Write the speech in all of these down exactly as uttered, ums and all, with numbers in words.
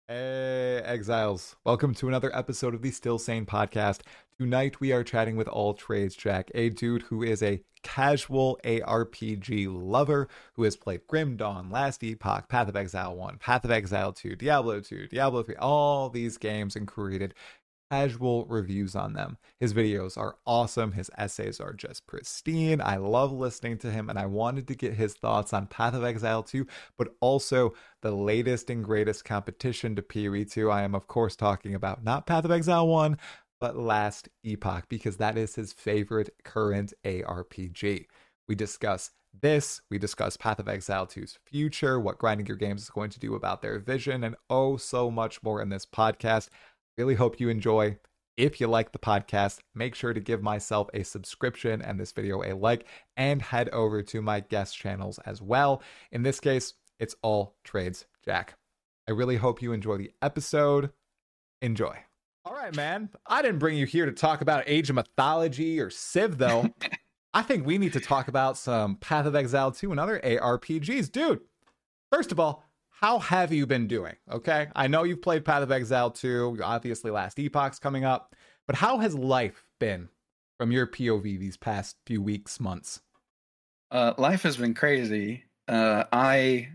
Hey, Exiles. Welcome to another episode of the Still Sane podcast. Tonight we are chatting with All Trades Jack, a dude who is a casual A R P G lover who has played Grim Dawn, Last Epoch, Path of Exile one, Path of Exile two, Diablo two, Diablo three, all these games, and created casual reviews on them. His videos are awesome. His essays are just pristine. I love listening to him, and I wanted to get his thoughts on Path of Exile two, but also the latest and greatest competition to P O E two. I am, of course, talking about not Path of Exile one, but Last Epoch, because that is his favorite current A R P G. We discuss this, we discuss Path of Exile two's future, what Grinding Gear Games is going to do about their vision, and oh so much more in this podcast. Really hope you enjoy. If you like the podcast, make sure to give myself a subscription and this video a like, and head over to my guest channels as well. In this case, it's All Trades Jack. I really hope you enjoy the episode. Enjoy. All right, man. I didn't bring you here to talk about Age of Mythology or Civ, though. I think we need to talk about some Path of Exile two and other A R P Gs. Dude, first of all, how have you been doing? Okay, I know you've played Path of Exile two, obviously Last Epoch's coming up, but how has life been from your P O V these past few weeks, months? Uh, life has been crazy. Uh, I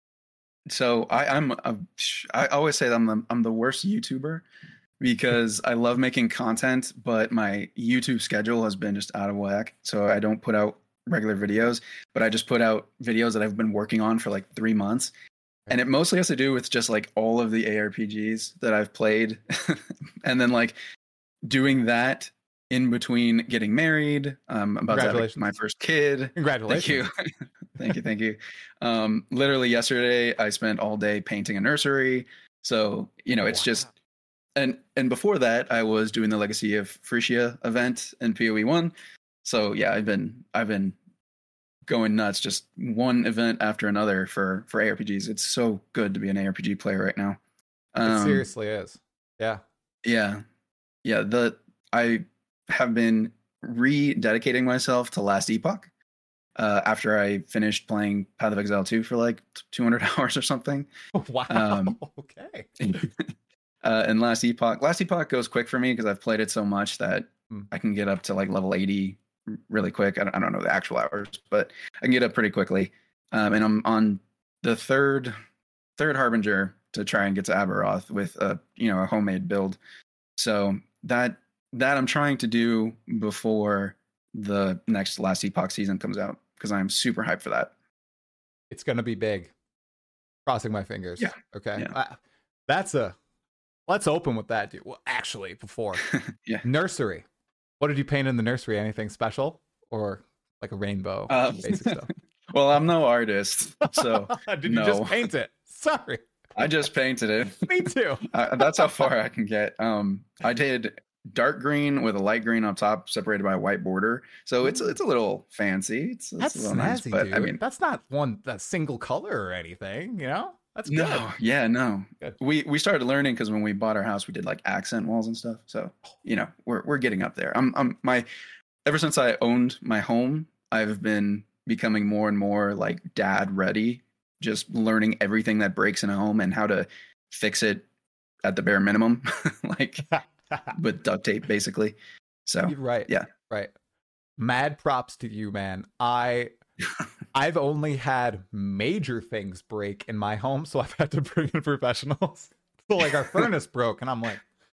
so I, I'm a, I always say that I'm the, I'm the worst YouTuber because I love making content, but my YouTube schedule has been just out of whack. So I don't put out regular videos, but I just put out videos that I've been working on for like three months. And it mostly has to do with just like all of the A R P Gs that I've played. And then like doing that in between getting married. Um, I'm about to have like, my first kid. Congratulations. Thank you. thank you. Thank you. Um, literally yesterday, I spent all day painting a nursery. So, you know, it's wow. just, and, and before that, I was doing the Legacy of Frisia event in P O E one. So yeah, I've been, I've been going nuts, just one event after another for for A R P Gs. It's so good to be an A R P G player right now. Um, it seriously is. Yeah. Yeah. Yeah. The I have been rededicating myself to Last Epoch uh, after I finished playing Path of Exile two for like two hundred hours or something. Wow. Um, okay. uh, and Last Epoch, Last Epoch goes quick for me because I've played it so much that mm. I can get up to like level eighty really quick. I don't, I don't know the actual hours, but I can get up pretty quickly. Um, and I'm on the third third Harbinger to try and get to Aberoth with a you know a homemade build. So that that I'm trying to do before the next Last Epoch season comes out because I'm super hyped for that. It's gonna be big. Crossing my fingers. Yeah. Okay. Yeah. Uh, that's a. Let's open with that, dude. Well, actually, before yeah. Nursery. What did you paint in the nursery? Anything special or like a rainbow? Uh, basic stuff? Well, I'm no artist, so did no. you just paint it? Sorry, I just painted it. Me too. uh, that's how far I can get. Um, I did dark green with a light green on top, separated by a white border. So it's it's a little fancy. It's, it's that's a little snazzy, nice, but dude. I mean, that's not one that single color or anything. You know, that's good. No, yeah, no. Good. We we started learning because when we bought our house, we did like accent walls and stuff. So you know, we're we're getting up there. I'm I'm my ever since I owned my home, I've been becoming more and more like dad ready. Just learning everything that breaks in a home and how to fix it at the bare minimum, like with duct tape, basically. So You're right, yeah, right. Mad props to you, man. I. I've only had major things break in my home, so I've had to bring in professionals. So like our furnace broke, and I'm like,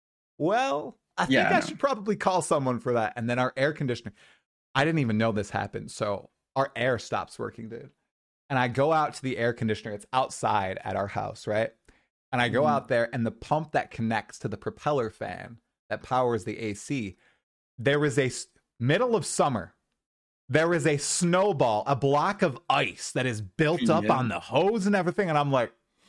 well, I think yeah, I, I should probably call someone for that. And then our air conditioner, I didn't even know this happened. So our air stops working, dude. And I go out to the air conditioner. It's outside at our house, right? And I go mm-hmm. out there, and the pump that connects to the propeller fan that powers the A C, there is a middle of summer. There is a snowball, a block of ice that is built up yeah. on the hose and everything. And I'm like,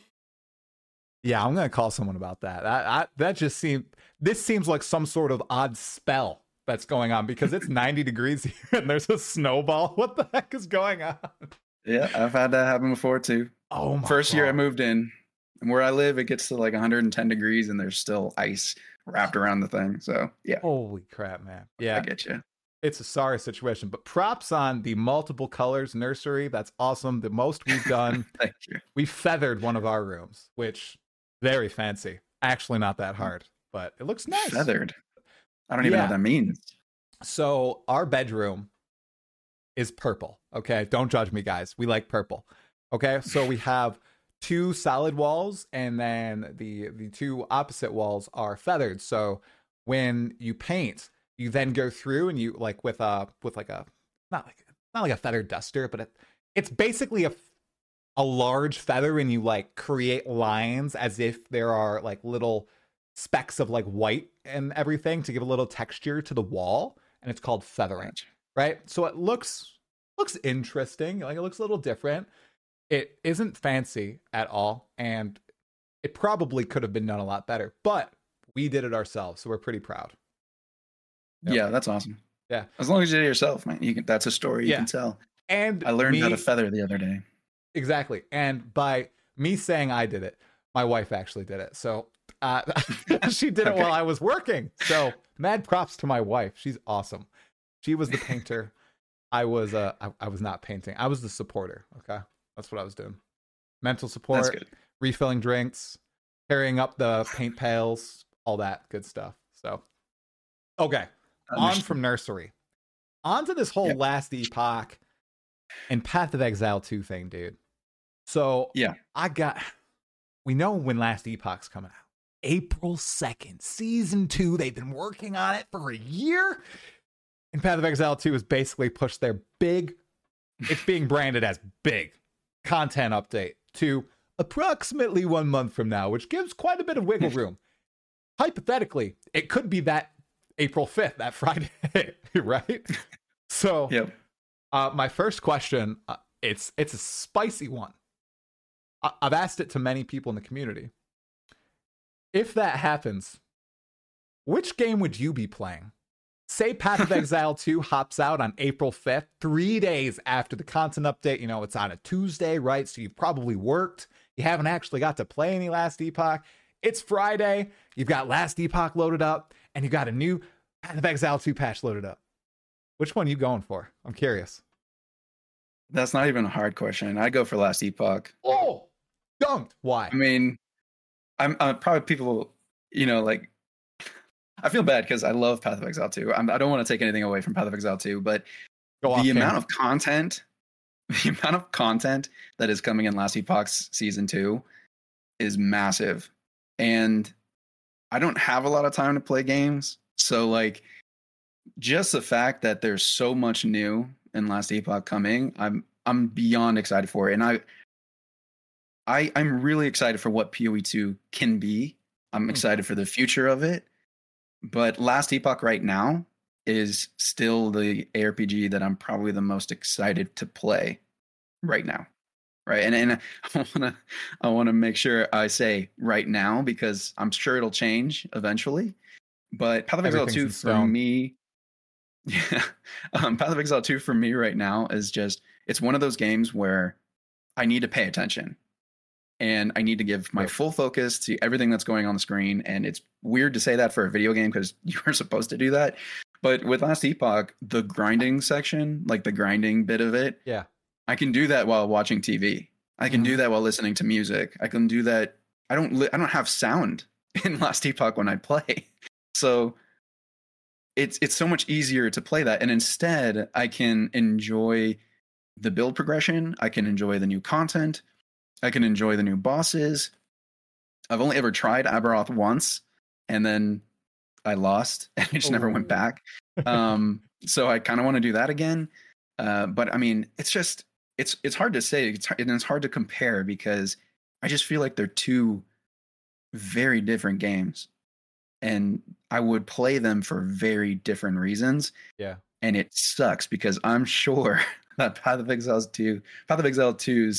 yeah, I'm going to call someone about that. That, I, that just seemed, this seems like some sort of odd spell that's going on because it's ninety degrees here and there's a snowball. What the heck is going on? Yeah, I've had that happen before too. Oh my First God. year I moved in, and where I live, it gets to like one hundred ten degrees and there's still ice wrapped around the thing. So yeah. Holy crap, man. Yeah. I get you. It's a sorry situation, but props on the multiple colors nursery. That's awesome. The most we've done. Thank you. We feathered one of our rooms, which Very fancy. Actually, not that hard, but it looks nice. Feathered. I don't even Yeah. know what that means. So our bedroom is purple. Okay, don't judge me, guys. We like purple. Okay, so we have two solid walls, and then the the two opposite walls are feathered. So when you paint, you then go through and you like with a with like a not like not like a feathered duster, but it, it's basically a a large feather, and you like create lines as if there are like little specks of like white and everything to give a little texture to the wall, and it's called feathering, right? So it looks looks interesting, like it looks a little different. It isn't fancy at all, and it probably could have been done a lot better, but we did it ourselves, so we're pretty proud. Yep. Yeah, that's awesome. Yeah, as long as you did it yourself, man, you can, that's a story you yeah. can tell. And I learned me, how to feather the other day. Exactly, and by me saying I did it, my wife actually did it. So uh, she did okay. it while I was working. So mad props to my wife. She's awesome. She was the painter. I was uh, I, I was not painting. I was the supporter. Okay. That's what I was doing. Mental support, refilling drinks, carrying up the paint pails, all that good stuff. So, okay, on from nursery. On to this whole yep. Last Epoch and Path of Exile two thing, dude. So, yeah, I got, we know when Last Epoch's coming out. April second, season two. They've been working on it for a year. And Path of Exile two has basically pushed their big, it's being branded as big content update to approximately one month from now, which gives quite a bit of wiggle room. Hypothetically, it could be that April fifth, that Friday, right? So, yep. uh, my first question, uh, it's it's a spicy one. I- I've asked it to many people in the community. If that happens, which game would you be playing? Say Path of Exile two hops out on April fifth, three days after the content update. You know, it's on a Tuesday, right? So you've probably worked. You haven't actually got to play any Last Epoch. It's Friday. You've got Last Epoch loaded up, and you've got a new Path of Exile two patch loaded up. Which one are you going for? I'm curious. That's not even a hard question. I go for Last Epoch. Oh, dunked. Why? I mean, I'm, I'm probably people, you know, like, I feel bad because I love Path of Exile two. I'm, I don't want to take anything away from Path of Exile two, but Go the amount camera. of content, the amount of content that is coming in Last Epoch's season two is massive. And I don't have a lot of time to play games. So like just the fact that there's so much new in Last Epoch coming, I'm I'm beyond excited for it. And I I I'm really excited for what P O E two can be. I'm excited mm. for the future of it. But Last Epoch right now is still the A R P G that I'm probably the most excited to play right now. Right. And and I wanna I wanna make sure I say right now because I'm sure it'll change eventually. But Path of Exile two for me, yeah. Um, Path of Exile two for me right now is just it's one of those games where I need to pay attention. And I need to give my full focus to everything that's going on the screen. And it's weird to say that for a video game because you were supposed to do that. But with Last Epoch, the grinding section, like the grinding bit of it, yeah, I can do that while watching T V. I can mm-hmm. do that while listening to music. I can do that. I don't. Li- I don't have sound in Last Epoch when I play, so it's it's so much easier to play that. And instead, I can enjoy the build progression. I can enjoy the new content. I can enjoy the new bosses. I've only ever tried Aberoth once, and then I lost, and I just Ooh. never went back. Um, so I kind of want to do that again. Uh, but I mean, it's just it's it's hard to say. It's hard, and it's hard to compare because I just feel like they're two very different games, and I would play them for very different reasons. Yeah, and it sucks because I'm sure that Path of Exile two, Path of Exile two's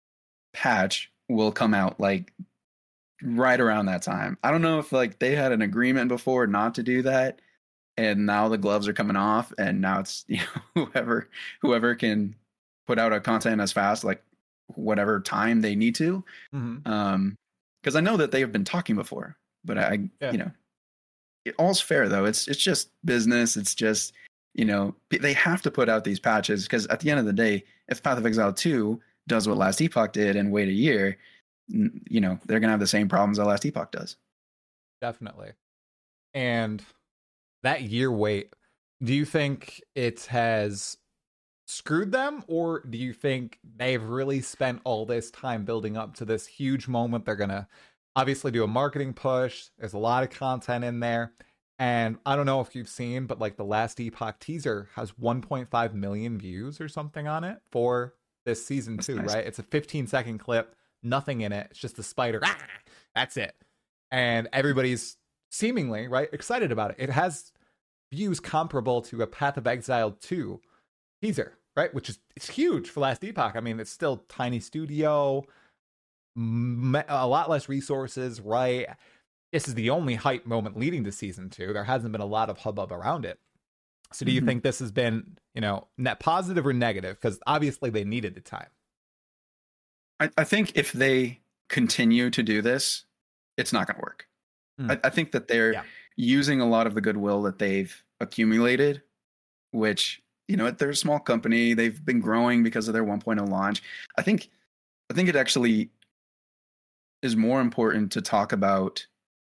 patch will come out like right around that time. I don't know if like they had an agreement before not to do that, and now the gloves are coming off, and now it's you know whoever whoever can put out a content as fast like whatever time they need to. Mm-hmm. Um, because I know that they have been talking before, but I yeah. you know it all's fair though. It's it's just business. It's just you know they have to put out these patches because at the end of the day, if Path of Exile two does what Last Epoch did and wait a year, you know, they're gonna have the same problems that Last Epoch does. Definitely. And that year wait, do you think it has screwed them, or do you think they've really spent all this time building up to this huge moment? They're gonna obviously do a marketing push. There's a lot of content in there. And I don't know if you've seen, but like the Last Epoch teaser has one point five million views or something on it for this season That's two, nice. right? It's a fifteen second clip, nothing in it. It's just a spider. Ah, that's it. And everybody's seemingly, right, excited about it. It has views comparable to a Path of Exile two teaser, right? Which is it's huge for Last Epoch. I mean, it's still tiny studio, a lot less resources, right? This is the only hype moment leading to season two. There hasn't been a lot of hubbub around it. So do you mm-hmm. think this has been, you know, net positive or negative? Because obviously they needed the time. I, I think if they continue to do this, it's not going to work. Mm. I, I think that they're yeah. using a lot of the goodwill that they've accumulated, which, you know, they're a small company. They've been growing because of their one point oh launch. I think, I think it actually is more important to talk about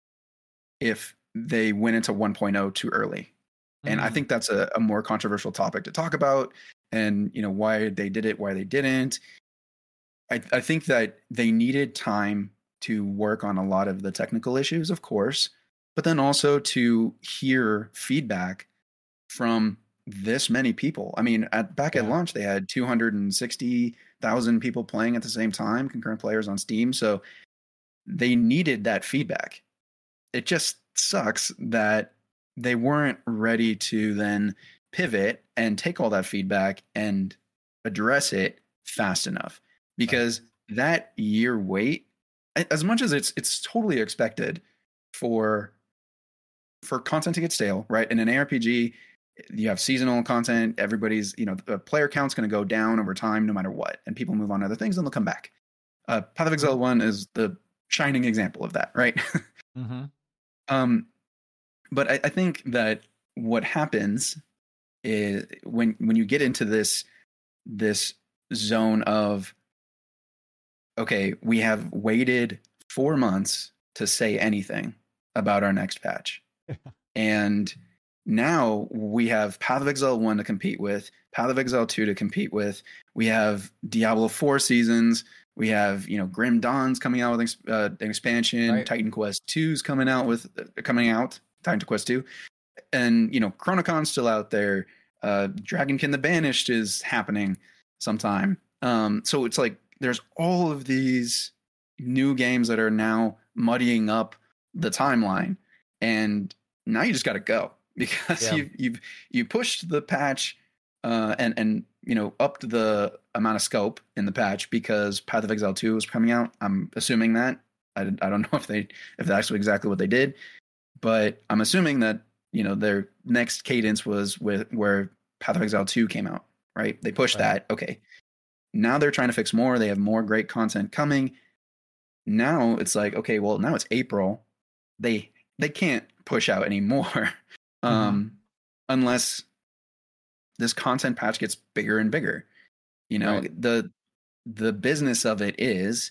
if they went into one point oh too early. And mm. I think that's a, a more controversial topic to talk about, and, you know, why they did it, why they didn't. I, I think that they needed time to work on a lot of the technical issues, of course, but then also to hear feedback from this many people. I mean, at back yeah. at launch, they had two hundred sixty thousand people playing at the same time, concurrent players on Steam. So they needed that feedback. It just sucks that they weren't ready to then pivot and take all that feedback and address it fast enough, because right. that year wait, as much as it's it's totally expected for for content to get stale, right? In an A R P G, you have seasonal content. Everybody's, you know, the player count's going to go down over time no matter what, and people move on to other things and they'll come back. Uh, Path of Exile one is the shining example of that, right? mm-hmm. Um, but I, I think that what happens is when when you get into this this zone of, okay, we have waited four months to say anything about our next patch, and now we have Path of Exile one to compete with, Path of Exile two to compete with. We have Diablo four seasons. We have, you know, Grim Dawn's coming out with uh, an expansion. Right. Titan Quest two's coming out with uh, coming out. Titan Quest two, and, you know, Chronocon's still out there. Uh, Dragonkin the Banished is happening sometime. Um, so it's like there's all of these new games that are now muddying up the timeline, and now you just got to go, because yeah. you've you've you pushed the patch uh, and and you know upped the amount of scope in the patch because Path of Exile two is coming out. I'm assuming that. I, I don't know if they if that's actually exactly what they did, but I'm assuming that, you know, their next cadence was with where Path of Exile two came out, right? They pushed right. that. Okay. Now they're trying to fix more. They have more great content coming. Now it's like, okay, well, now it's April. They they can't push out anymore mm-hmm. um, unless this content patch gets bigger and bigger. You know, right. the the business of it is,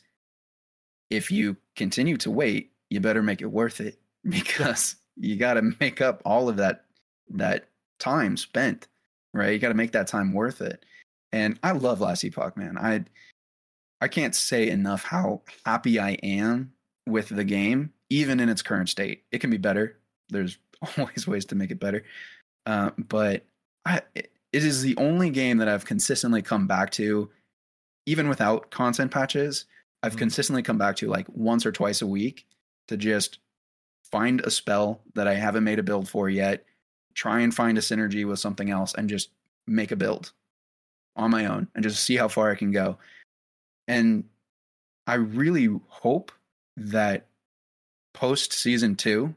if you continue to wait, you better make it worth it, because you got to make up all of that that time spent, right? You got to make that time worth it. And I love Last Epoch, man. I I can't say enough how happy I am with the game, even in its current state. It can be better. There's always ways to make it better. Uh, but I, it is the only game that I've consistently come back to, even without content patches. I've mm-hmm. consistently come back to like once or twice a week to just find a spell that I haven't made a build for yet, try and find a synergy with something else, and just make a build on my own and just see how far I can go. And I really hope that post season two,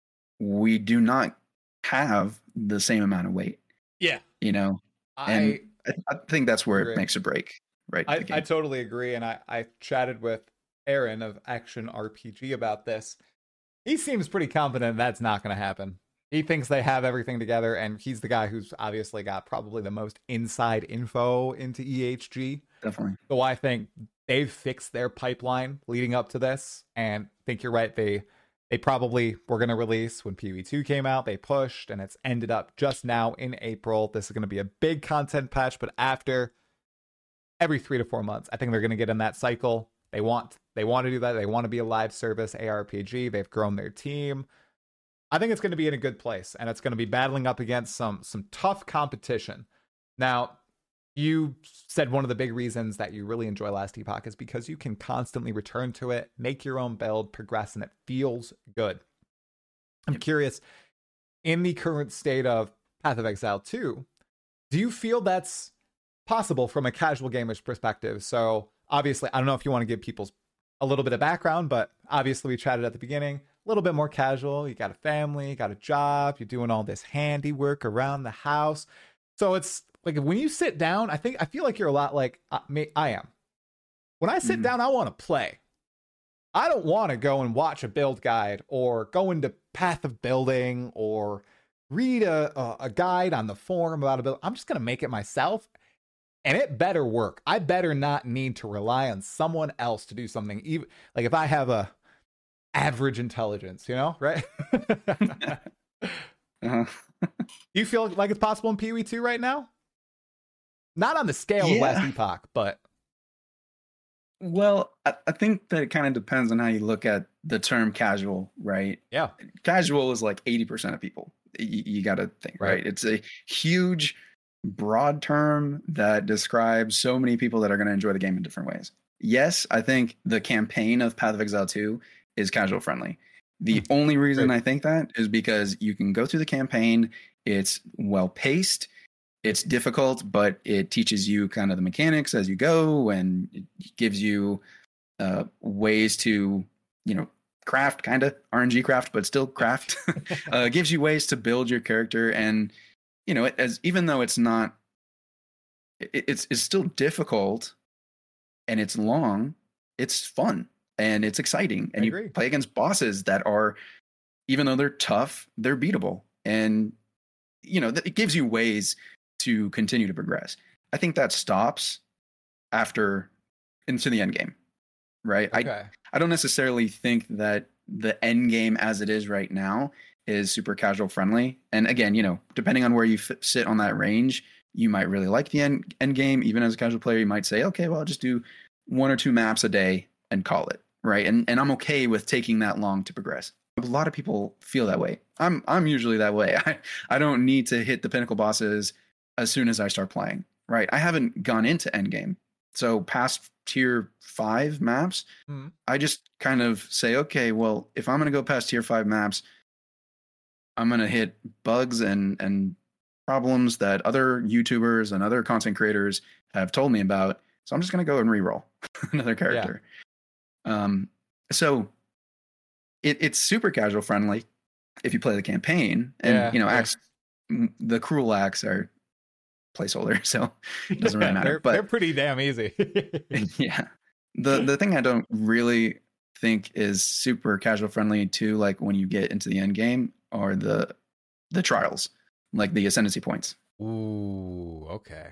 we do not have the same amount of weight. Yeah. You know, I, and I, I think that's where agree. it makes a break. Right. I, I totally agree. And I, I chatted with Aaron of Action R P G about this. He seems pretty confident that's not going to happen. He thinks they have everything together, and he's the guy who's obviously got probably the most inside info into E H G. Definitely. So I think they've fixed their pipeline leading up to this, and I think you're right. They they probably were going to release when P V two came out. They pushed, and it's ended up just now in April. This is going to be a big content patch, but after every three to four months, I think they're going to get in that cycle. They want they want to do that. They want to be a live service A R P G. They've grown their team. I think it's going to be in a good place, and it's going to be battling up against some some tough competition. Now, you said one of the big reasons that you really enjoy Last Epoch is because you can constantly return to it, make your own build, progress, and it feels good. I'm yep. curious, in the current state of Path of Exile two, do you feel that's possible from a casual gamer's perspective? So obviously, I don't know if you want to give people a little bit of background, but obviously we chatted at the beginning, a little bit more casual. You got a family, you got a job, you're doing all this handiwork around the house. So it's like when you sit down, I think I feel like you're a lot like uh, me. I am. When I sit mm-hmm. down, I want to play. I don't want to go and watch a build guide or go into Path of Building or read a, a, a guide on the forum about a build. I'm just going to make it myself, and it better work. I better not need to rely on someone else to do something. Even like if I have a average intelligence, you know, right? uh-huh. You feel like it's possible in P W E two right now? Not on the scale yeah. of Last Epoch, but well, I, I think that it kind of depends on how you look at the term casual, right? Yeah, casual is like eighty percent of people. You, you got to think, right. right? It's a huge, broad term that describes so many people that are going to enjoy the game in different ways. Yes, I think the campaign of Path of Exile two is casual friendly. The mm-hmm. only reason Great. I think that is because you can go through the campaign. It's well paced. It's difficult, but it teaches you kind of the mechanics as you go, and it gives you uh, ways to, you know, craft, kind of R N G craft, but still craft. uh, gives you ways to build your character, and you know, it, as even though it's not, it, it's it's still difficult, and it's long. It's fun and it's exciting, and you play against bosses that are, even though they're tough, they're beatable, and you know, it gives you ways to continue to progress. I think that stops after into the end game, right? Okay. I I don't necessarily think that the end game as it is right now is super casual friendly. And again, you know, depending on where you f- sit on that range, you might really like the end end game. Even as a casual player, you might say, okay, well, I'll just do one or two maps a day and call it, right? And and I'm okay with taking that long to progress. A lot of people feel that way. I'm I'm usually that way. I, I don't need to hit the pinnacle bosses as soon as I start playing, right? I haven't gone into endgame. So past tier five maps, mm. I just kind of say, okay, well, if I'm going to go past tier five maps, I'm going to hit bugs and, and problems that other YouTubers and other content creators have told me about. So I'm just going to go and reroll another character. Yeah. Um, so it, it's super casual friendly if you play the campaign, and, yeah, you know, yeah. acts, the cruel acts are placeholder, so it doesn't really matter. they're, but they're pretty damn easy. yeah. The the thing I don't really think is super casual friendly too, like when you get into the end game, are the the trials, like the ascendancy points. Ooh, okay.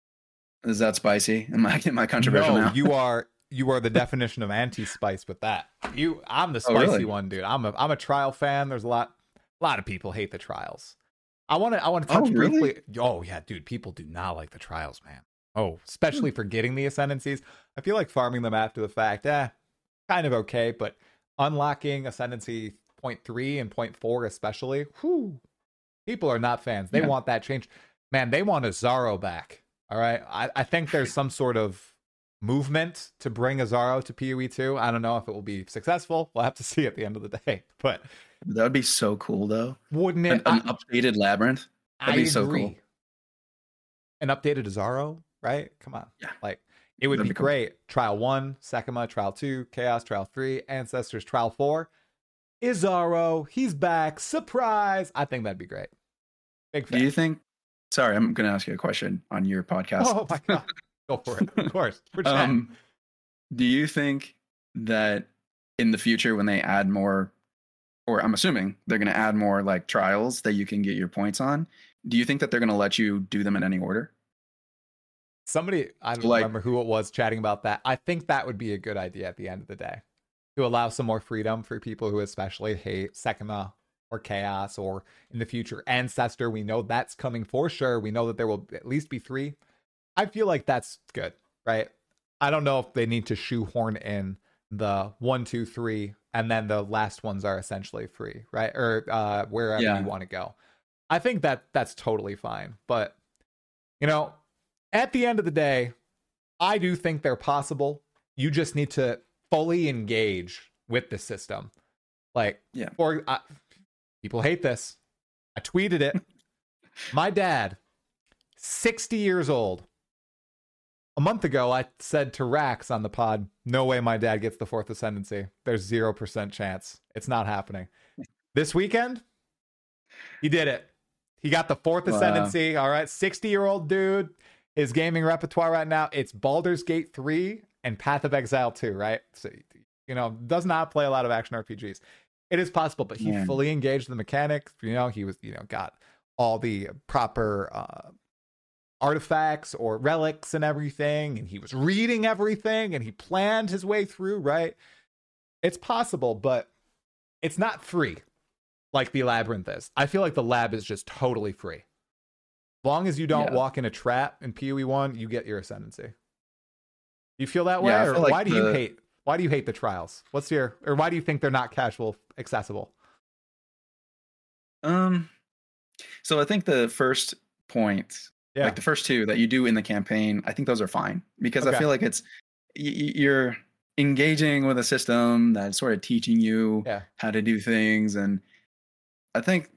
Is that spicy? Am I am I controversial no, now? you are you are the definition of anti-spice with that. You I'm the spicy oh, really? one, dude. I'm a I'm a trial fan. There's a lot a lot of people hate the trials. I want to I want to touch oh, briefly. Really? Oh yeah, dude, people do not like the trials, man. Oh, especially for getting the ascendancies. I feel like farming them after the fact, eh, kind of okay, but unlocking ascendancy point three and point four especially, whew, people are not fans. They yeah. want that change. Man, they want a Zaro back. All right. I, I think there's some sort of movement to bring a Zaro to P O E two. I don't know if it will be successful. We'll have to see at the end of the day. But that would be so cool, though. Wouldn't it? An, an I, updated Labyrinth. That'd I be so agree. cool. An updated Zaro, right? Come on. Yeah. Like, it would That'd be, be cool. great. Trial one, Sekima, Trial two, Chaos, Trial three, Ancestors, Trial four. Izaro, he's back. Surprise. I think that'd be great. Big fan. Do you think? Sorry, I'm going to ask you a question on your podcast. Oh, my God. Go for it. Of course. um, do you think that in the future, when they add more or I'm assuming they're going to add more like trials that you can get your points on. Do you think that they're going to let you do them in any order? Somebody, I don't Like- remember who it was chatting about that. I think that would be a good idea at the end of the day, to allow some more freedom for people who especially hate Sekima or Chaos, or in the future Ancestor. We know that's coming for sure. We know that there will at least be three. I feel like that's good, right? I don't know if they need to shoehorn in the one, two, three, and then the last ones are essentially free, right? Or uh, wherever Yeah. you want to go. I think that that's totally fine. But, you know, at the end of the day, I do think they're possible. You just need to fully engage with the system. Like, Yeah. or uh, people hate this. I tweeted it. My dad, sixty years old. A month ago, I said to Rax on the pod, no way my dad gets the fourth ascendancy. There's zero percent chance. It's not happening. This weekend, he did it. He got the fourth Wow. ascendancy. All right. sixty-year-old dude. His gaming repertoire right now, it's Baldur's Gate three and Path of Exile two, right? So, you know, does not play a lot of action R P Gs. It is possible, but he Man. fully engaged the mechanics. You know, he was, you know, got all the proper uh, artifacts or relics and everything, and he was reading everything, and he planned his way through, right? It's possible, but it's not free like the Labyrinth is. I feel like the lab is just totally free. As long as you don't Yeah. walk in a trap in P O E one, you get your ascendancy. You feel that way? Yeah, I Or feel like why do you the- hate why do you hate the trials? What's your or why do you think they're not casual accessible? Um, so I think the first point, Yeah. like the first two that you do in the campaign, I think those are fine because Okay. I feel like it's y- y- you're engaging with a system that's sort of teaching you Yeah. how to do things, and I think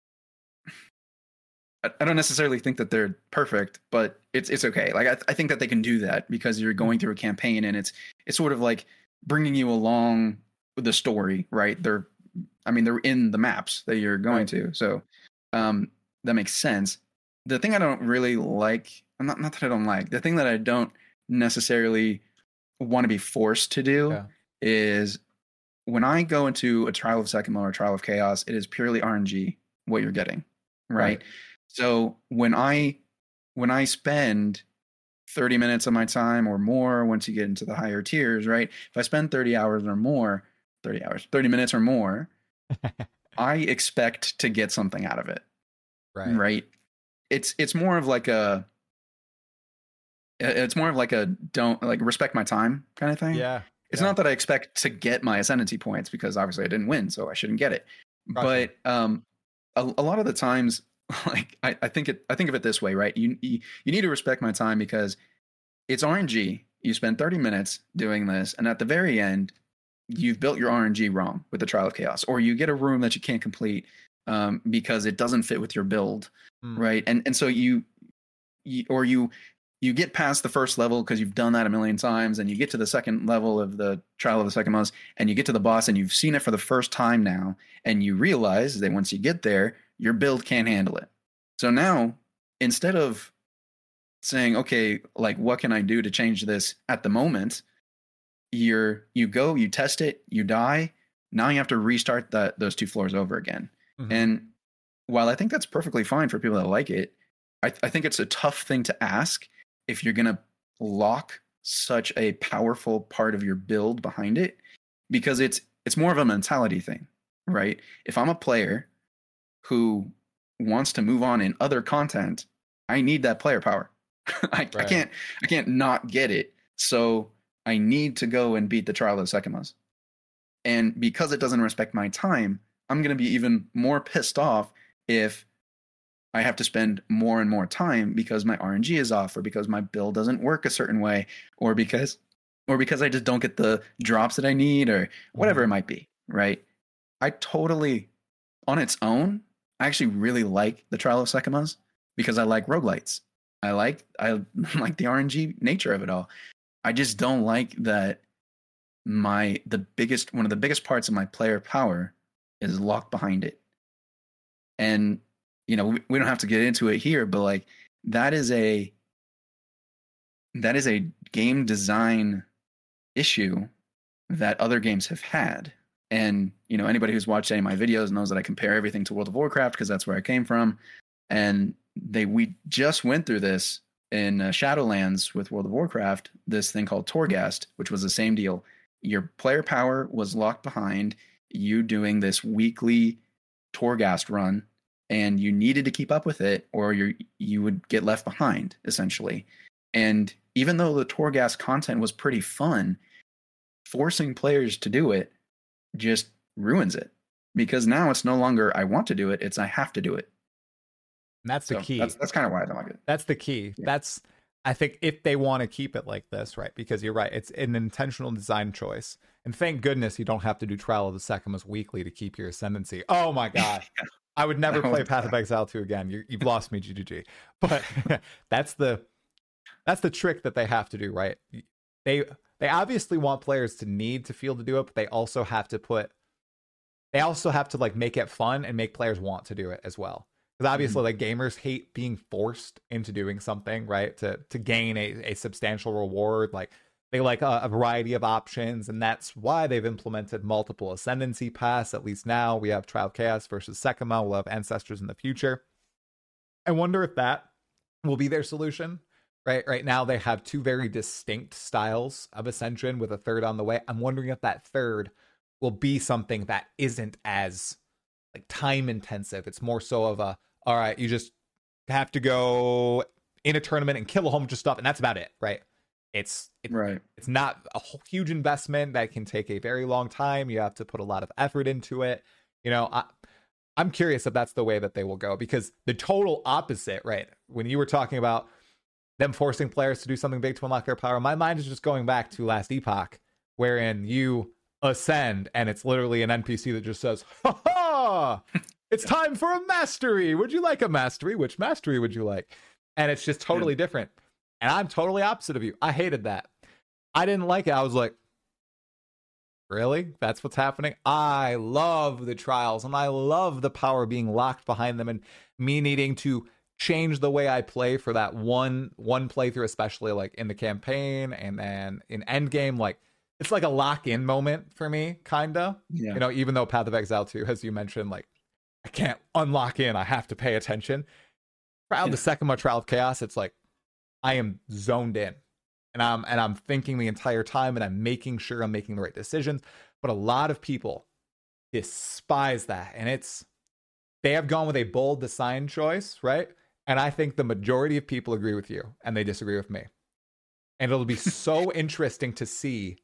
I I don't necessarily think that they're perfect, but it's it's okay. Like I, I think that they can do that because you're going through a campaign, and it's it's sort of like bringing you along with the story, right? They're, I mean, they're in the maps that you're going Right. to, so um, that makes sense. The thing I don't really like, not not that I don't like, the thing that I don't necessarily want to be forced to do Yeah. is when I go into a trial of Sekimo or a trial of Chaos, it is purely R N G what you're getting, right? Right. So when I when I spend thirty minutes of my time or more, once you get into the higher tiers, right? If I spend thirty hours or more, thirty hours, thirty minutes or more, I expect to get something out of it, Right. right? It's it's more of like a it's more of like a don't like respect my time kind of thing. Yeah. It's yeah. not that I expect to get my ascendancy points because obviously I didn't win, so I shouldn't get it. Gotcha. But um, a, a lot of the times, like I, I think it, I think of it this way, right? You, you you need to respect my time because it's R N G. You spend thirty minutes doing this, and at the very end, you've built your R N G wrong with the Trial of Chaos, or you get a room that you can't complete um, because it doesn't fit with your build, Mm. right? And and so you, you or you you get past the first level because you've done that a million times, and you get to the second level of the Trial of the Sekimos, and you get to the boss, and you've seen it for the first time now, and you realize that once you get there, your build can't handle it. So now, instead of saying, okay, like what can I do to change this at the moment, you're you go, you test it, you die. Now you have to restart that those two floors over again. Mhm. And while I think that's perfectly fine for people that like it, I, I think it's a tough thing to ask if you're going to lock such a powerful part of your build behind it, because it's it's more of a mentality thing, right? If I'm a player who wants to move on in other content, I need that player power. I, I Right. can't I can't not get it. So I need to go and beat the Trial of the Sekimos. And because it doesn't respect my time, I'm going to be even more pissed off if I have to spend more and more time because my R N G is off, or because my build doesn't work a certain way, or because or because I just don't get the drops that I need, or whatever Mhm. it might be, right? I totally, on its own, I actually really like the Trial of Sekimos because I like roguelites. I like I like the R N G nature of it all. I just don't like that my the biggest one of the biggest parts of my player power is locked behind it. And you know, we, we don't have to get into it here, but like that is a that is a game design issue that other games have had. And, you know, anybody who's watched any of my videos knows that I compare everything to World of Warcraft because that's where I came from. And they we just went through this in uh, Shadowlands with World of Warcraft, this thing called Torghast, which was the same deal. Your player power was locked behind you doing this weekly Torghast run, and you needed to keep up with it or you you would get left behind, essentially. And even though the Torghast content was pretty fun, forcing players to do it just ruins it, because now it's no longer I want to do it, it's I have to do it. And that's the so key. That's, that's kind of why I don't like it. That's the key. Yeah. That's, I think, if they want to keep it like this, right? Because you're right, it's an intentional design choice. And thank goodness you don't have to do Trial of the Sekimas weekly to keep your ascendancy. Oh my god. I would never play Path of Exile two again. You, you've lost me, G G G. But that's the that's the trick that they have to do, right? They they obviously want players to need to feel to do it, but they also have to put they also have to like make it fun and make players want to do it as well. Because obviously, mm-hmm. like gamers hate being forced into doing something, right? To to gain a, a substantial reward. Like they like a, a variety of options, and that's why they've implemented multiple ascendancy paths. At least now we have Trial of Chaos versus Sekima. We'll have Ancestors in the future. I wonder if that will be their solution. Right, right now they have two very distinct styles of Ascension with a third on the way. I'm wondering if that third will be something that isn't as like time intensive. It's more so of a, all right, you just have to go in a tournament and kill a whole bunch of stuff, and that's about it, right? It's it, right. It's not a whole, huge investment that can take a very long time. You have to put a lot of effort into it. You know, I, I'm curious if that's the way that they will go, because the total opposite, right? When you were talking about them forcing players to do something big to unlock their power, my mind is just going back to Last Epoch, wherein you ascend and it's literally an N P C that just says, ha ha, it's time for a mastery. Would you like a mastery? Which mastery would you like? And it's just totally yeah. different. And I'm totally opposite of you. I hated that. I didn't like it. I was like, really? That's what's happening? I love the trials and I love the power being locked behind them and me needing to change the way I play for that one one playthrough, especially like in the campaign and then in endgame. Like it's like a lock-in moment for me, kinda. Yeah. You know, even though Path of Exile two, as you mentioned, like I can't unlock in, I have to pay attention. Trial, yeah. the second Trial of Chaos, it's like I am zoned in. And I'm and I'm thinking the entire time and I'm making sure I'm making the right decisions. But a lot of people despise that. And it's they have gone with a bold design choice, right? And I think the majority of people agree with you and they disagree with me. And it'll be so interesting to see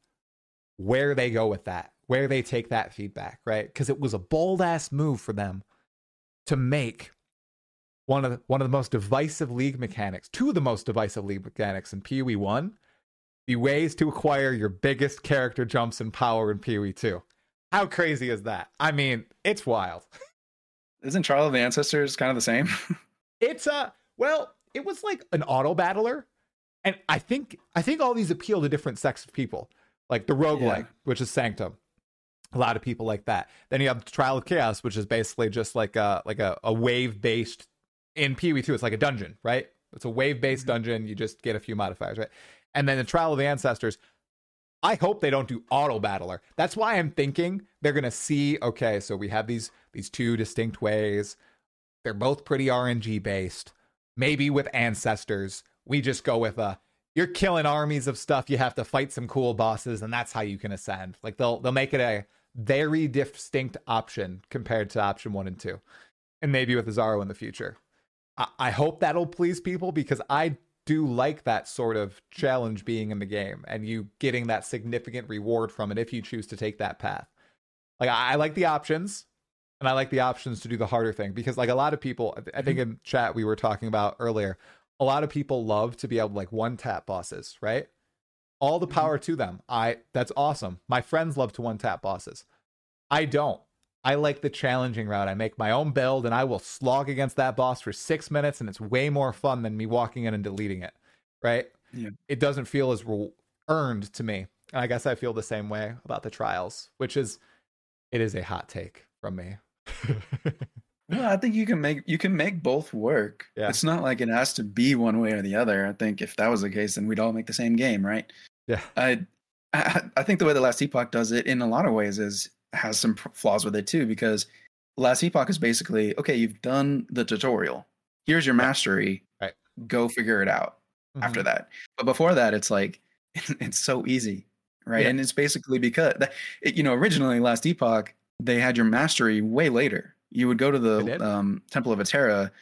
where they go with that, where they take that feedback, right? Because it was a bold ass move for them to make one of the, one of the most divisive league mechanics, two of the most divisive league mechanics in P O E one, the ways to acquire your biggest character jumps in power in P O E two. How crazy is that? I mean, it's wild. Isn't Trial of the Ancestors kind of the same? It's a, uh, well, it was like an auto battler. And I think I think all these appeal to different sects of people. Like the roguelike, yeah. which is Sanctum. A lot of people like that. Then you have Trial of Chaos, which is basically just like a like a, a wave-based, in P O E two, it's like a dungeon, right? It's a wave-based mm-hmm. dungeon. You just get a few modifiers, right? And then the Trial of the Ancestors, I hope they don't do auto battler. That's why I'm thinking they're going to see, okay, so we have these these two distinct ways. They're both pretty R N G based. Maybe with Ancestors, we just go with a, you're killing armies of stuff. You have to fight some cool bosses, and that's how you can ascend. Like they'll they'll make it a very distinct option compared to option one and two. And maybe with Azaro in the future. I, I hope that'll please people because I do like that sort of challenge being in the game and you getting that significant reward from it if you choose to take that path. Like I, I like the options. And I like the options to do the harder thing because like a lot of people, I think in chat we were talking about earlier, a lot of people love to be able to like one tap bosses, right? All the power to them. I that's awesome. My friends love to one tap bosses. I don't. I like the challenging route. I make my own build and I will slog against that boss for six minutes and it's way more fun than me walking in and deleting it, right? Yeah. It doesn't feel as re- earned to me. And I guess I feel the same way about the trials, which is, it is a hot take from me. Well, I think you can make you can make both work. Yeah. It's not like it has to be one way or the other. I think if that was the case, then we'd all make the same game, right? Yeah. I I, I think the way the Last Epoch does it in a lot of ways is has some flaws with it too, because Last Epoch is basically, okay, you've done the tutorial. Here's your mastery. Right. Go figure it out mm-hmm. after that. But before that, it's like, it's so easy, right? Yeah. And it's basically because, it, you know, originally Last Epoch, they had your mastery way later. You would go to the um, Temple of Atera,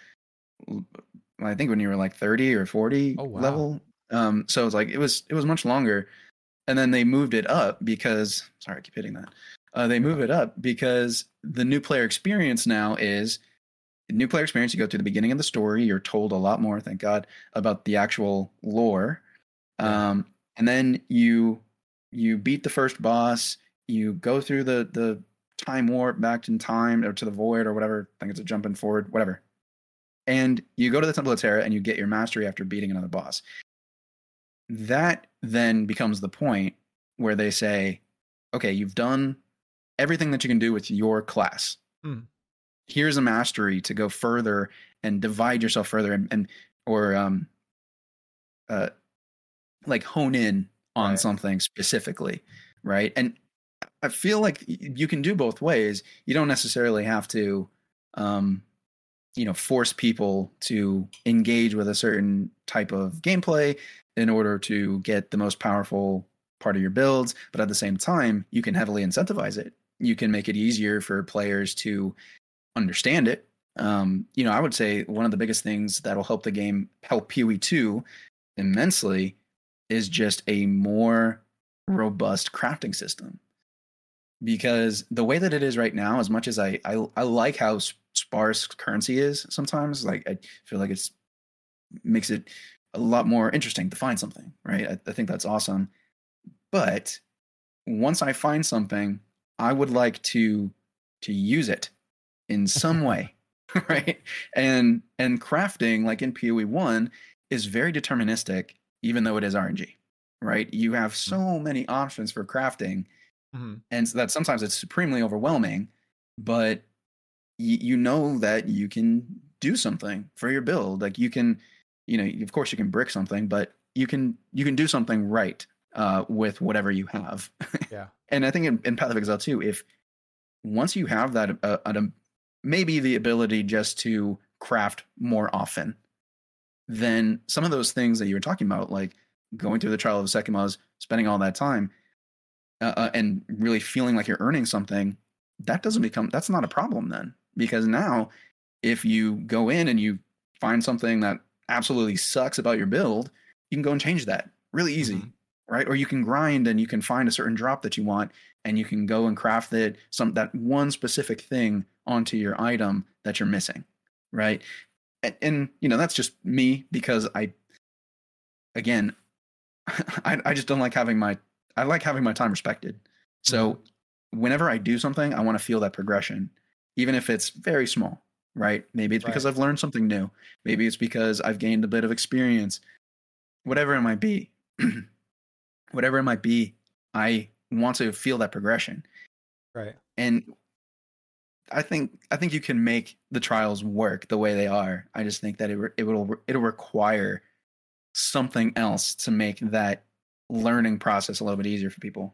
I think when you were like thirty or forty oh, wow. level. Um, so it's like, it was, it was much longer. And then they moved it up because, sorry, I keep hitting that. Uh, they move it up because the new player experience now is new player experience. You go to the beginning of the story. You're told a lot more, thank God, about the actual lore. Yeah. Um, and then you you beat the first boss. You go through the the time warp back in time or to the void or whatever. I think it's a jumping forward, whatever. And you go to the Temple of Terra and you get your mastery after beating another boss. That then becomes the point where they say, okay, you've done everything that you can do with your class. Hmm. Here's a mastery to go further and divide yourself further and, and or um uh like hone in on right. something specifically, right? And I feel like you can do both ways. You don't necessarily have to um you know force people to engage with a certain type of gameplay in order to get the most powerful part of your builds, but at the same time you can heavily incentivize it. You can make it easier for players to understand it. Um, you know, I would say one of the biggest things that'll help the game, help P O E two immensely, is just a more robust crafting system. Because the way that it is right now, as much as I I, I like how sparse currency is sometimes, like I feel like it's makes it a lot more interesting to find something, right? I, I think that's awesome. But once I find something, I would like to to use it in some way, right? And and crafting, like in P O E one, is very deterministic, even though it is R N G, right? You have so many options for crafting, mm-hmm. and so that sometimes it's supremely overwhelming. But y- you know that you can do something for your build. Like you can, you know, of course you can brick something, but you can you can do something right uh, with whatever you have. Yeah. And I think in, in Path of Exile too, if once you have that, uh, uh, maybe the ability just to craft more often, then some of those things that you were talking about, like going through the Trial of Sekimas, spending all that time, uh, uh, and really feeling like you're earning something, that doesn't become, that's not a problem then. Because now, if you go in and you find something that absolutely sucks about your build, you can go and change that really easy. Mm-hmm. Right? Or you can grind and you can find a certain drop that you want and you can go and craft it, some that one specific thing onto your item that you're missing. Right. And, and you know, that's just me because I, again, I, I just don't like having my, I like having my time respected. So mm-hmm. whenever I do something, I want to feel that progression, even if it's very small, right? Maybe it's because right. I've learned something new. Maybe it's because I've gained a bit of experience, whatever it might be. Whatever it might be, I want to feel that progression. Right. And I think I think you can make the trials work the way they are. I just think that it it will it'll require something else to make that learning process a little bit easier for people.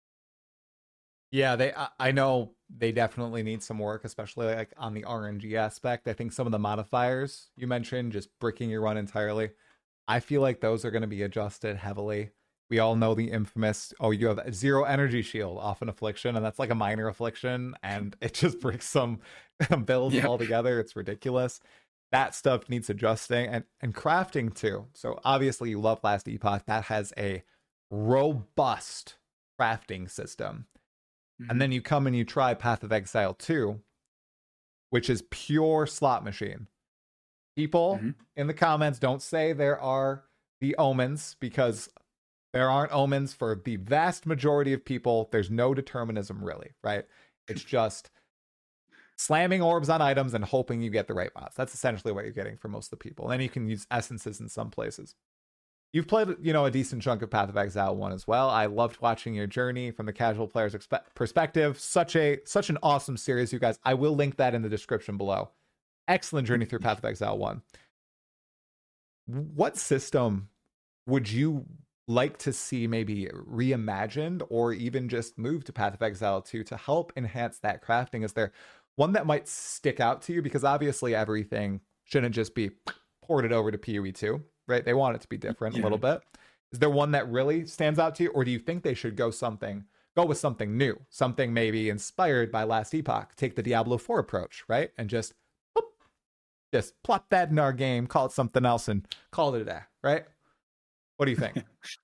Yeah, they I know they definitely need some work, especially like on the R N G aspect. I think some of the modifiers you mentioned, just bricking your run entirely, I feel like those are going to be adjusted heavily. We all know the infamous, oh, you have zero energy shield off an affliction, and that's like a minor affliction, and it just bricks some builds yep. altogether. It's ridiculous. That stuff needs adjusting, and, and crafting too. So obviously you love Last Epoch. That has a robust crafting system. Mm-hmm. And then you come and you try Path of Exile two, which is pure slot machine. People mm-hmm. in the comments don't say there are the omens, because there aren't omens for the vast majority of people. There's no determinism, really, right? It's just slamming orbs on items and hoping you get the right mods. That's essentially what you're getting for most of the people. And then you can use essences in some places. You've played, you know, a decent chunk of Path of Exile one as well. I loved watching your journey from the casual player's expe- perspective. Such a such an awesome series, you guys. I will link that in the description below. Excellent journey through Path of Exile one. What system would you like to see maybe reimagined or even just moved to Path of Exile two to help enhance that crafting? Is there one that might stick out to you? Because obviously everything shouldn't just be ported over to P O E two, right? They want it to be different yeah. a little bit. Is there one that really stands out to you, or do you think they should go something go with something new, something maybe inspired by Last Epoch? Take the Diablo four approach, right? And just whoop, just plop that in our game, call it something else, and call it a day, right? What do you think?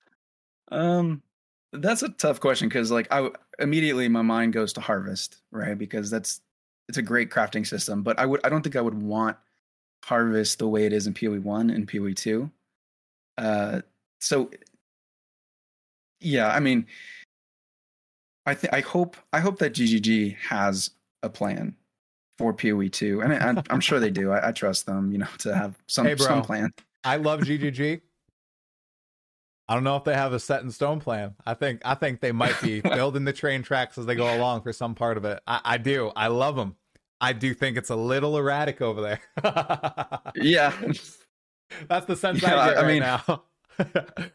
um, that's a tough question because, like, I immediately my mind goes to Harvest, right? Because that's it's a great crafting system, but I would I don't think I would want Harvest the way it is in P O E one and P O E two. Uh, so yeah, I mean, I think I hope I hope that G G G has a plan for P O E two, and I, I'm sure they do. I, I trust them, you know, to have some hey bro, some plan. I love G G G. I don't know if they have a set in stone plan. I think I think they might be building the train tracks as they go along for some part of it. I, I do. I love them. I do think it's a little erratic over there. yeah, that's the sense yeah, I get I right mean, now.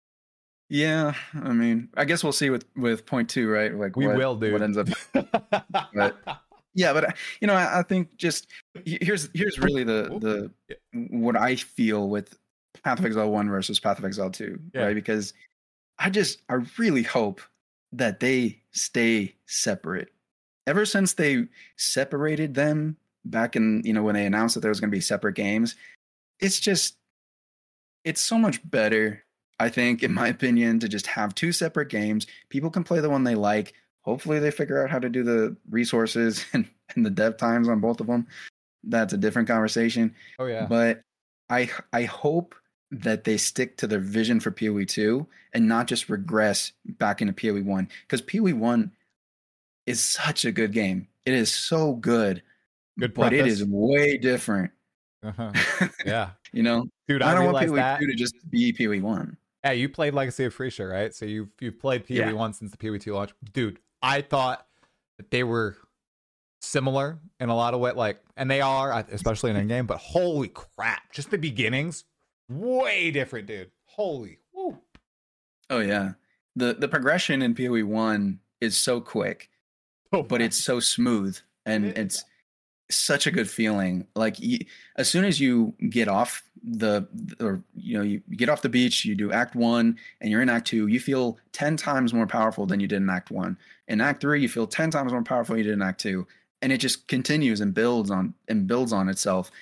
yeah, I mean, I guess we'll see with with point two, right? Like we what, will, dude. What ends up, but yeah, but you know, I, I think just here's here's really the the what I feel with Path of Exile one versus Path of Exile two, yeah. right? Because I just I really hope that they stay separate. Ever since they separated them back in, you know, when they announced that there was going to be separate games, it's just, it's so much better, I think, in my opinion, to just have two separate games. People can play the one they like. Hopefully they figure out how to do the resources and, and the dev times on both of them. That's a different conversation. Oh, yeah. But I I hope that they stick to their vision for P O E two and not just regress back into P O E one. Because P O E one is such a good game. It is so good, good but it is way different. Uh-huh. Yeah, you know, dude, I, I don't want P O E two to just be P O E one. Yeah, you played Legacy of Freesia, right? So you've you've played P O E one yeah. since the P O E two launch, dude. I thought that they were similar in a lot of ways, like, and they are, especially in in-game. But holy crap, just the beginnings, way different, dude. Holy, woo. Oh yeah, the the progression in P O E one is so quick. Oh, but it's so smooth and it it's such a good feeling. Like you, as soon as you get off the, or you know, you get off the beach, you do Act One, and you're in Act Two. You feel ten times more powerful than you did in Act One. In Act Three, you feel ten times more powerful than you did in Act Two, and it just continues and builds on and builds on itself.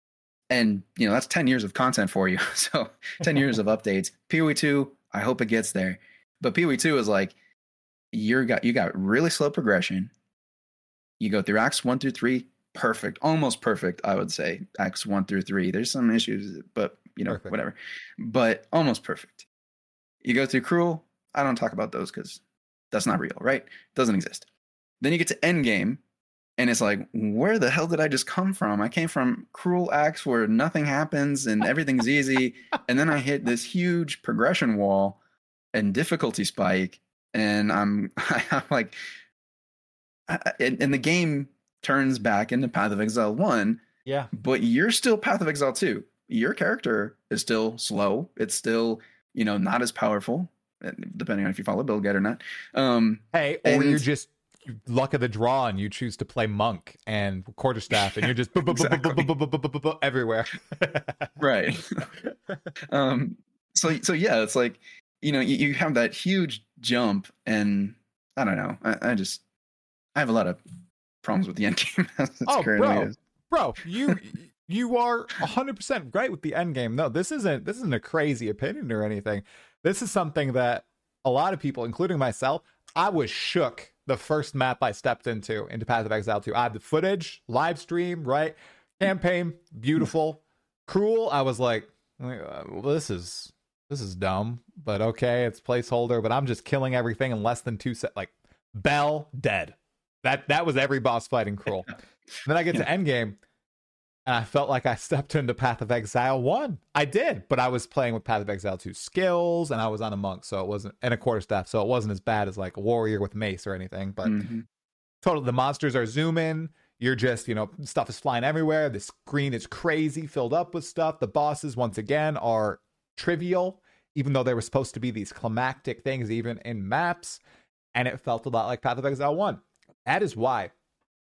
And you know that's ten years of content for you. So ten years of updates. P O E two, I hope it gets there, but P O E two is like. You're got you got really slow progression. You go through acts one through three, perfect, almost perfect. I would say acts one through three. There's some issues, but you know, perfect. Whatever. But almost perfect. You go through Cruel. I don't talk about those because that's not real, right? Doesn't exist. Then you get to Endgame, and it's like, where the hell did I just come from? I came from Cruel acts where nothing happens and everything's easy, and then I hit this huge progression wall and difficulty spike. And I'm, I'm like, I, and, and the game turns back into Path of Exile one. Yeah. But you're still Path of Exile two. Your character is still slow. It's still, you know, not as powerful, depending on if you follow build guide or not. Um, hey, or and, you're just luck of the draw and you choose to play monk and quarterstaff and you're just everywhere. Right. um. So so yeah, it's like. You know, you, you have that huge jump, and I don't know. I, I just I have a lot of problems with the end game. Oh, bro, is. bro, you you are one hundred percent right with the end game. No, this isn't this isn't a crazy opinion or anything. This is something that a lot of people, including myself, I was shook the first map I stepped into into Path of Exile two. I had the footage, live stream, right? Campaign, beautiful. Cruel, I was like, well, this is. This is dumb, but okay, it's placeholder, but I'm just killing everything in less than two set. Like, Bell, dead. That that was every boss fight in Cruel. Then I get yeah. to Endgame, and I felt like I stepped into Path of Exile one. I did, but I was playing with Path of Exile two skills, and I was on a monk, so it wasn't, and a quarterstaff, so it wasn't as bad as like a warrior with mace or anything, but mm-hmm. totally, the monsters are zooming. You're just, you know, stuff is flying everywhere. The screen is crazy, filled up with stuff. The bosses, once again, are trivial even though there were supposed to be these climactic things even in maps, and it felt a lot like Path of Exile one. That is why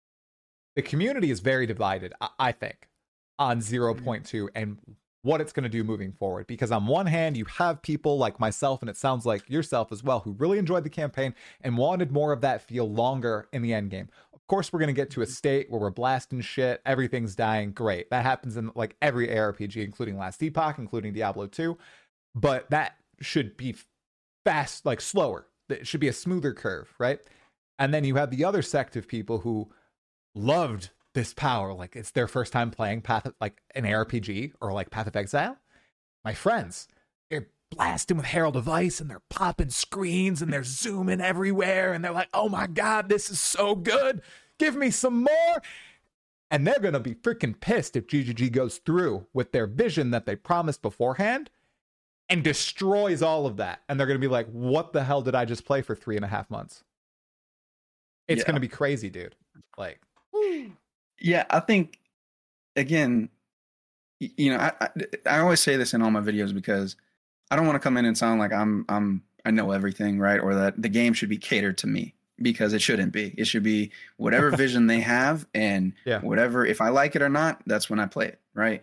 the community is very divided, I think, on zero point two and what it's going to do moving forward. Because on one hand, you have people like myself, and it sounds like yourself as well, who really enjoyed the campaign and wanted more of that feel longer in the end game. Of course, we're going to get to a state where we're blasting shit, everything's dying. Great. That happens in like every A R P G, including Last Epoch, including Diablo two. But that should be fast, like slower. It should be a smoother curve, right? And then you have the other sect of people who loved this power, like it's their first time playing Path of, like an A R P G or like Path of Exile. My friends, they're blasting with Herald of Ice and they're popping screens and they're zooming everywhere and they're like, oh my god, this is so good, give me some more. And they're gonna be freaking pissed if G G G goes through with their vision that they promised beforehand and destroys all of that. And they're gonna be like, what the hell did I just play for three and a half months? It's yeah. gonna be crazy, dude. Like, woo. Yeah, I think, again, you know, I, I I always say this in all my videos because I don't want to come in and sound like I'm I'm I know everything, right? Or that the game should be catered to me, because it shouldn't be. It should be whatever vision they have, and yeah. whatever, if I like it or not, that's when I play it, right?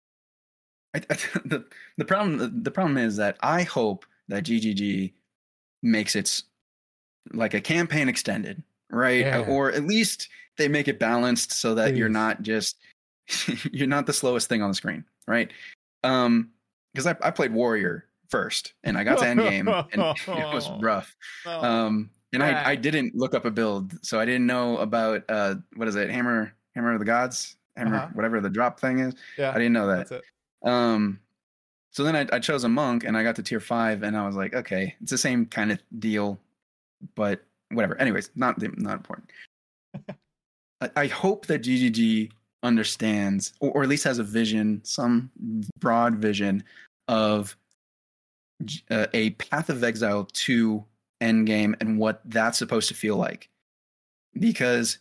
I, I, the the problem the, the problem is that I hope that G G G makes its like a campaign extended, right? Yeah. Or at least they make it balanced so that Please. you're not just you're not the slowest thing on the screen, right? Um, because I, I played Warrior first, and I got to end game, and it was rough. Um, and I, I didn't look up a build, so I didn't know about uh, what is it, Hammer Hammer of the Gods, Hammer uh-huh. whatever the drop thing is. Yeah, I didn't know that. That's it. Um, so then I, I chose a monk, and I got to tier five, and I was like, okay, it's the same kind of deal, but whatever. Anyways, not not important. I hope that G G G understands, or, or at least has a vision, some broad vision of uh, a Path of Exile two endgame and what that's supposed to feel like. Because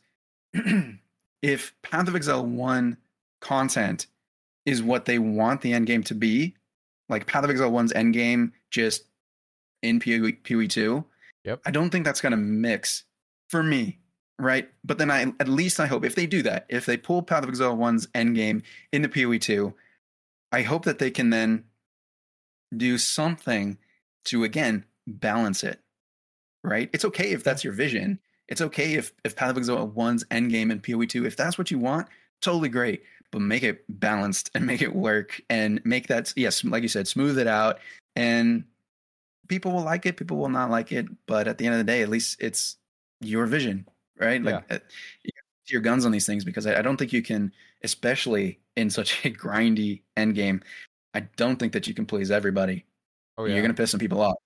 if Path of Exile one content is what they want the endgame to be, like Path of Exile one's endgame just in P O E two, yep. I don't think that's going to mix for me. Right. But then I, at least I hope if they do that, if they pull Path of Exile one's endgame into P O E two, I hope that they can then do something to, again, balance it. Right. It's okay if that's your vision. It's okay if, if Path of Exile one's endgame in P O E two, if that's what you want, totally great. But make it balanced and make it work and make that, yes, like you said, smooth it out. And people will like it. People will not like it. But at the end of the day, at least it's your vision. Right? Like yeah. uh, you got your guns on these things, because I, I don't think you can, especially in such a grindy end game, I don't think that you can please everybody. Oh, yeah. You're going to piss some people off.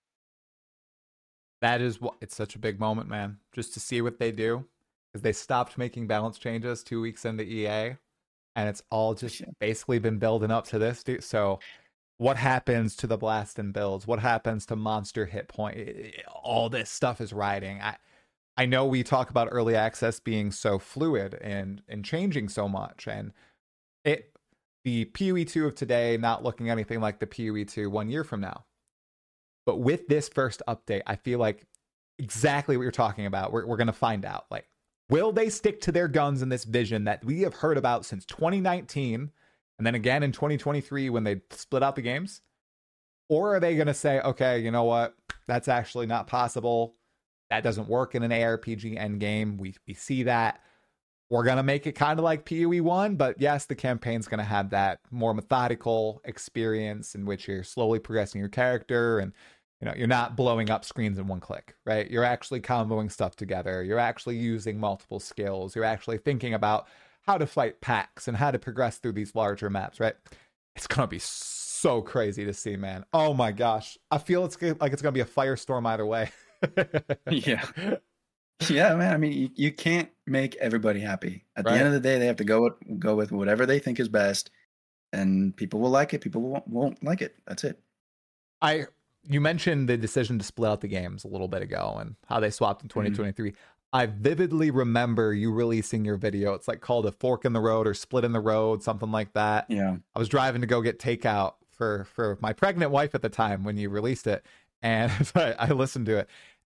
That is what, it's such a big moment, man, just to see what they do, because they stopped making balance changes two weeks into E A, and it's all just yeah. basically been building up to this. Dude. So what happens to the blast and builds? What happens to monster hit point? All this stuff is riding. I, I know we talk about early access being so fluid and, and changing so much, and it the P O E two of today not looking anything like the P O E two one year from now. But with this first update, I feel like exactly what you're talking about, we're, we're going to find out. Like, will they stick to their guns in this vision that we have heard about since twenty nineteen, and then again in twenty twenty-three when they split out the games? Or are they going to say, okay, you know what, that's actually not possible. That doesn't work in an A R P G endgame. We we see that. We're going to make it kind of like P O E one, but yes, the campaign's going to have that more methodical experience in which you're slowly progressing your character, and you know, you're not blowing up screens in one click, right? You're actually comboing stuff together. You're actually using multiple skills. You're actually thinking about how to fight packs and how to progress through these larger maps, right? It's going to be so crazy to see, man. Oh my gosh. I feel it's like it's going to be a firestorm either way. yeah yeah man, I mean, you, you can't make everybody happy. At right. the end of the day, they have to go with go with whatever they think is best, and people will like it, people won't, won't like it. That's it. I you mentioned the decision to split out the games a little bit ago and how they swapped in twenty twenty-three. Mm-hmm. I vividly remember you releasing your video. It's like called a fork in the road or split in the road, something like that. Yeah. I was driving to go get takeout for for my pregnant wife at the time when you released it, and so I, I listened to it.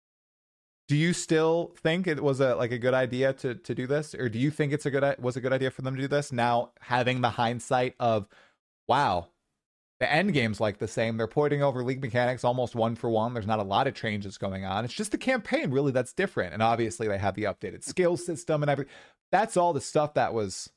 Do you still think it was a like a good idea to to do this, or do you think it's a good was a good idea for them to do this now, having the hindsight of, wow, the end game's like the same. They're porting over league mechanics almost one for one. There's not a lot of changes going on. It's just the campaign really that's different, and obviously they have the updated skill system and every. That's all the stuff that was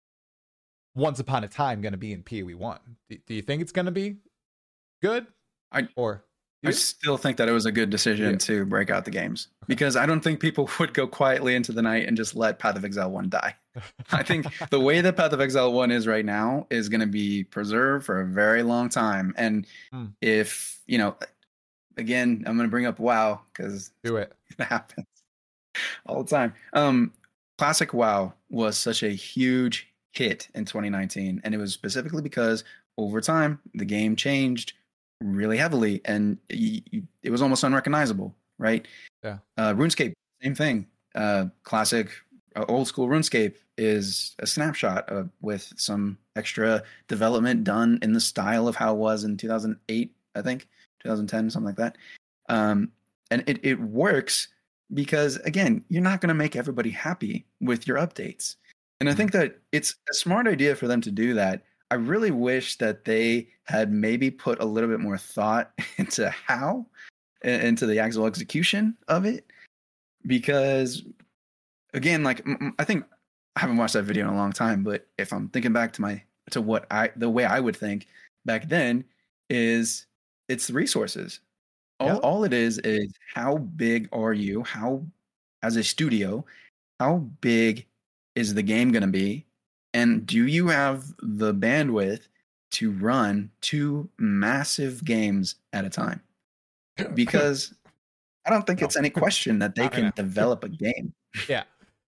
once upon a time going to be in P O E one. Do, do you think it's going to be good? I or I still think that it was a good decision yeah. to break out the games, because I don't think people would go quietly into the night and just let Path of Exile one die. I think the way that Path of Exile one is right now is going to be preserved for a very long time. And hmm. if, you know, again, I'm going to bring up WoW because do it. It happens all the time. Um, Classic WoW was such a huge hit in twenty nineteen, and it was specifically because over time the game changed really heavily, and it was almost unrecognizable, right? Yeah. Uh, RuneScape, same thing. Uh, classic, uh, old school RuneScape is a snapshot uh, with some extra development done in the style of how it was in two thousand eight, I think, two thousand ten, something like that. Um, and it, it works because, again, you're not going to make everybody happy with your updates. And I think that it's a smart idea for them to do that. I really wish that they had maybe put a little bit more thought into how, into the actual execution of it. Because, again, like, I think I haven't watched that video in a long time, but if I'm thinking back to my, to what I, the way I would think back then is it's the resources. All, yeah. all it is is how big are you? How, as a studio, how big is the game going to be? And do you have the bandwidth to run two massive games at a time? Because I don't think no. it's any question that they can develop a game. Yeah.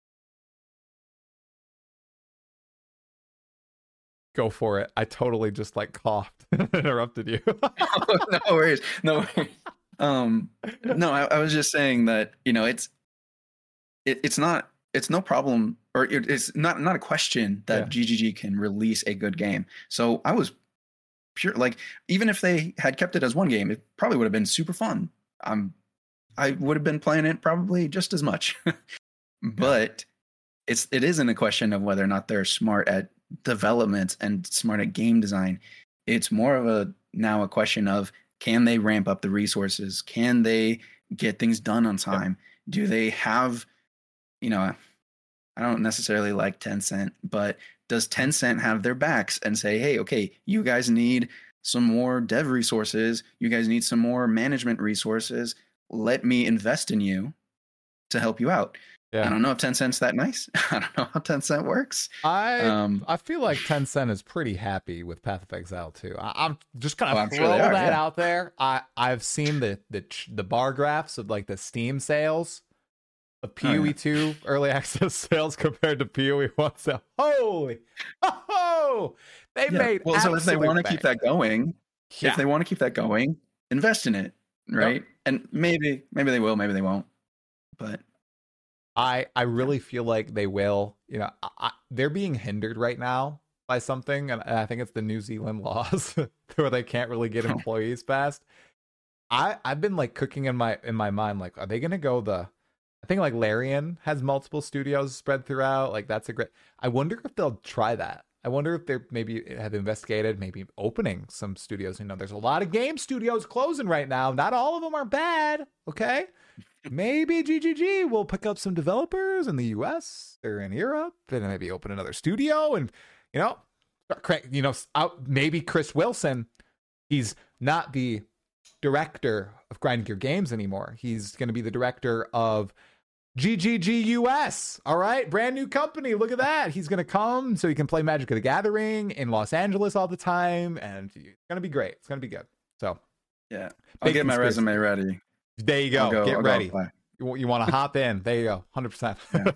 Go for it. I totally just like coughed and interrupted you. oh, no worries. No worries. Um, no, I, I was just saying that, you know, it's, it, it's not, it's no problem, or it's not not a question that yeah. G G G can release a good game. So I was pure, like, even if they had kept it as one game, it probably would have been super fun. Um, I would have been playing it probably just as much. But yeah. it's it isn't a question of whether or not they're smart at development and smart at game design. It's more of a now a question of, can they ramp up the resources? Can they get things done on time? Yeah. Do they have, you know, I don't necessarily like Tencent, but does Tencent have their backs and say, hey, okay, you guys need some more dev resources. You guys need some more management resources. Let me invest in you to help you out. Yeah. I don't know if Tencent's that nice. I don't know how Tencent works. I um, I feel like Tencent is pretty happy with Path of Exile too. I, I'm just gonna oh, throw sure are, that yeah. out there. I I've seen the the the bar graphs of like the Steam sales of P O E two oh, yeah. early access sales compared to P O E one sales. Holy, oh, they yeah. made. Well, so if they want to keep that going, yeah. if they want to keep that going, invest in it, right? Yep. And maybe maybe they will, maybe they won't, but. I, I really feel like they will. You know, I, they're being hindered right now by something, and I think it's the New Zealand laws where they can't really get employees fast. I I've been like cooking in my in my mind, like, are they gonna go the? I think like Larian has multiple studios spread throughout. Like that's a great. I wonder if they'll try that. I wonder if they maybe have investigated maybe opening some studios. You know, there's a lot of game studios closing right now. Not all of them are bad. Okay. Maybe G G G will pick up some developers in the U S or in Europe and maybe open another studio and, you know, you know, out, maybe Chris Wilson, he's not the director of Grinding Gear Games anymore. He's going to be the director of G G G U S. All right. Brand new company. Look at that. He's going to come so he can play Magic of the Gathering in Los Angeles all the time. And it's going to be great. It's going to be good. So, yeah, I'll get my resume ready. There you go. go Get I'll ready. Go you, you want to hop in. There you go. one hundred percent. Yeah.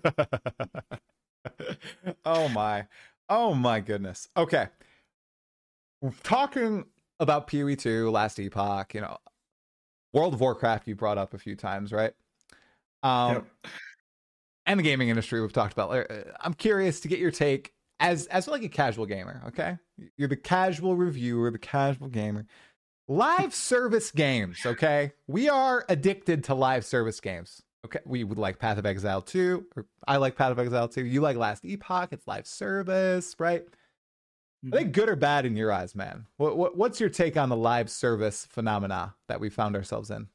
Oh, my. Oh, my goodness. Okay. We're talking about P O E two, Last Epoch, you know, World of Warcraft you brought up a few times, right? Um, yep. And the gaming industry we've talked about. I'm curious to get your take. as as like a casual gamer, okay? You're the casual reviewer, the casual gamer. Live service games, okay? We are addicted to live service games. Okay, we would like Path of Exile two, or I like Path of Exile two. You like Last Epoch, it's live service, right? Mm-hmm. Are they good or bad in your eyes, man? What, what what's your take on the live service phenomena that we found ourselves in?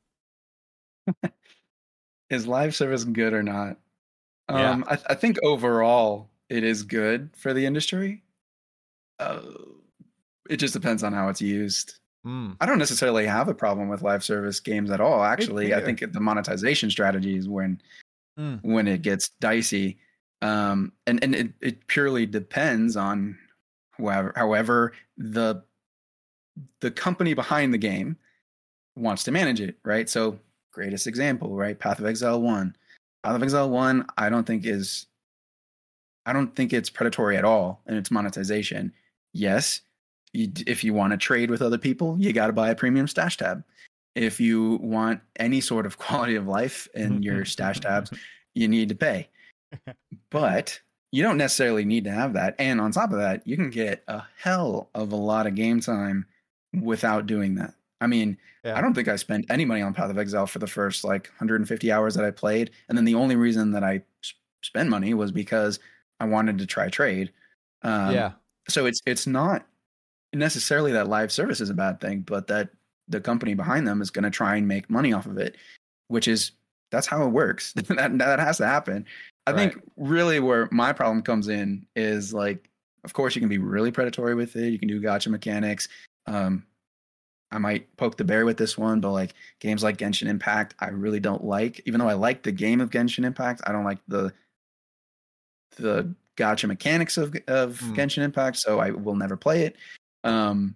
Is live service good or not? Yeah. Um, I, I think overall it is good for the industry. Uh, it just depends on how it's used. Mm. I don't necessarily have a problem with live service games at all. Actually, I think the monetization strategy is when mm. when it gets dicey, um, and and it, it purely depends on whoever, however the the company behind the game wants to manage it, right? So, greatest example, right? Path of Exile one. Path of Exile one, I don't think is, I don't think it's predatory at all in its monetization. Yes. You, if you want to trade with other people, you got to buy a premium stash tab. If you want any sort of quality of life in your stash tabs, you need to pay. But you don't necessarily need to have that. And on top of that, you can get a hell of a lot of game time without doing that. I mean, yeah. I don't think I spent any money on Path of Exile for the first like one hundred fifty hours that I played. And then the only reason that I spent money was because I wanted to try trade. Um, yeah. So it's it's not necessarily that live service is a bad thing, but that the company behind them is going to try and make money off of it, which is, that's how it works. that that has to happen. I right. think really where my problem comes in is like, of course you can be really predatory with it. You can do gacha mechanics. Um, I might poke the bear with this one, but like games like Genshin Impact, I really don't like, even though I like the game of Genshin Impact, I don't like the, the gacha mechanics of, of mm. Genshin Impact. So I will never play it. Um,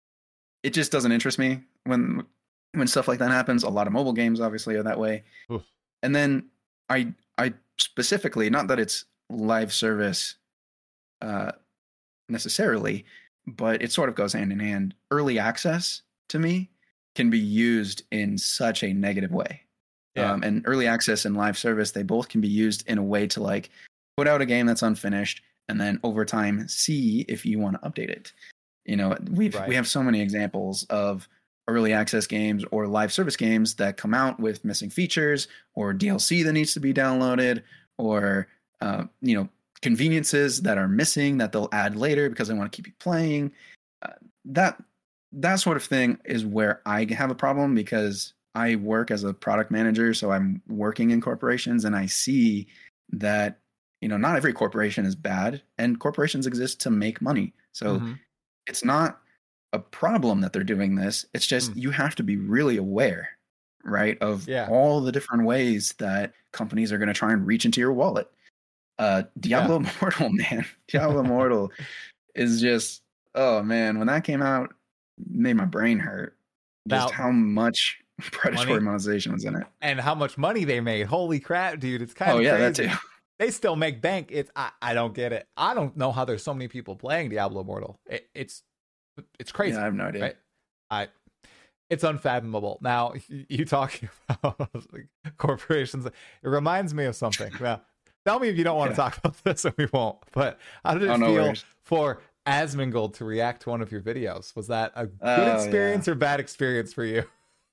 it just doesn't interest me when when stuff like that happens. A lot of mobile games obviously are that way. Oof. And then I I specifically, not that it's live service uh, necessarily, but it sort of goes hand in hand. Early access to me can be used in such a negative way. Yeah. Um, and early access and live service, they both can be used in a way to like put out a game that's unfinished and then over time see if you want to update it. You know, we've right. we have so many examples of early access games or live service games that come out with missing features or D L C that needs to be downloaded or, uh, you know, conveniences that are missing that they'll add later because they want to keep you playing. Uh, that that sort of thing is where I have a problem because I work as a product manager. So I'm working in corporations and I see that, you know, not every corporation is bad and corporations exist to make money. So mm-hmm. it's not a problem that they're doing this. It's just mm. you have to be really aware, right, of yeah. all the different ways that companies are going to try and reach into your wallet. Uh, Diablo yeah. Immortal, man. Diablo Immortal is just, oh, man. When that came out, it made my brain hurt. Just now, how much predatory money, monetization was in it. And how much money they made. Holy crap, dude. It's kind oh, of yeah, crazy. That too. They still make bank. It's I, I don't get it. I don't know how there's so many people playing Diablo Immortal. It, it's it's crazy. Yeah, I have no idea. Right? I it's unfathomable. Now you talking about corporations. It reminds me of something. Now, tell me if you don't want yeah. to talk about this, and we won't. But how did it oh, no feel worries. for Asmongold to react to one of your videos? Was that a good oh, experience yeah. or bad experience for you?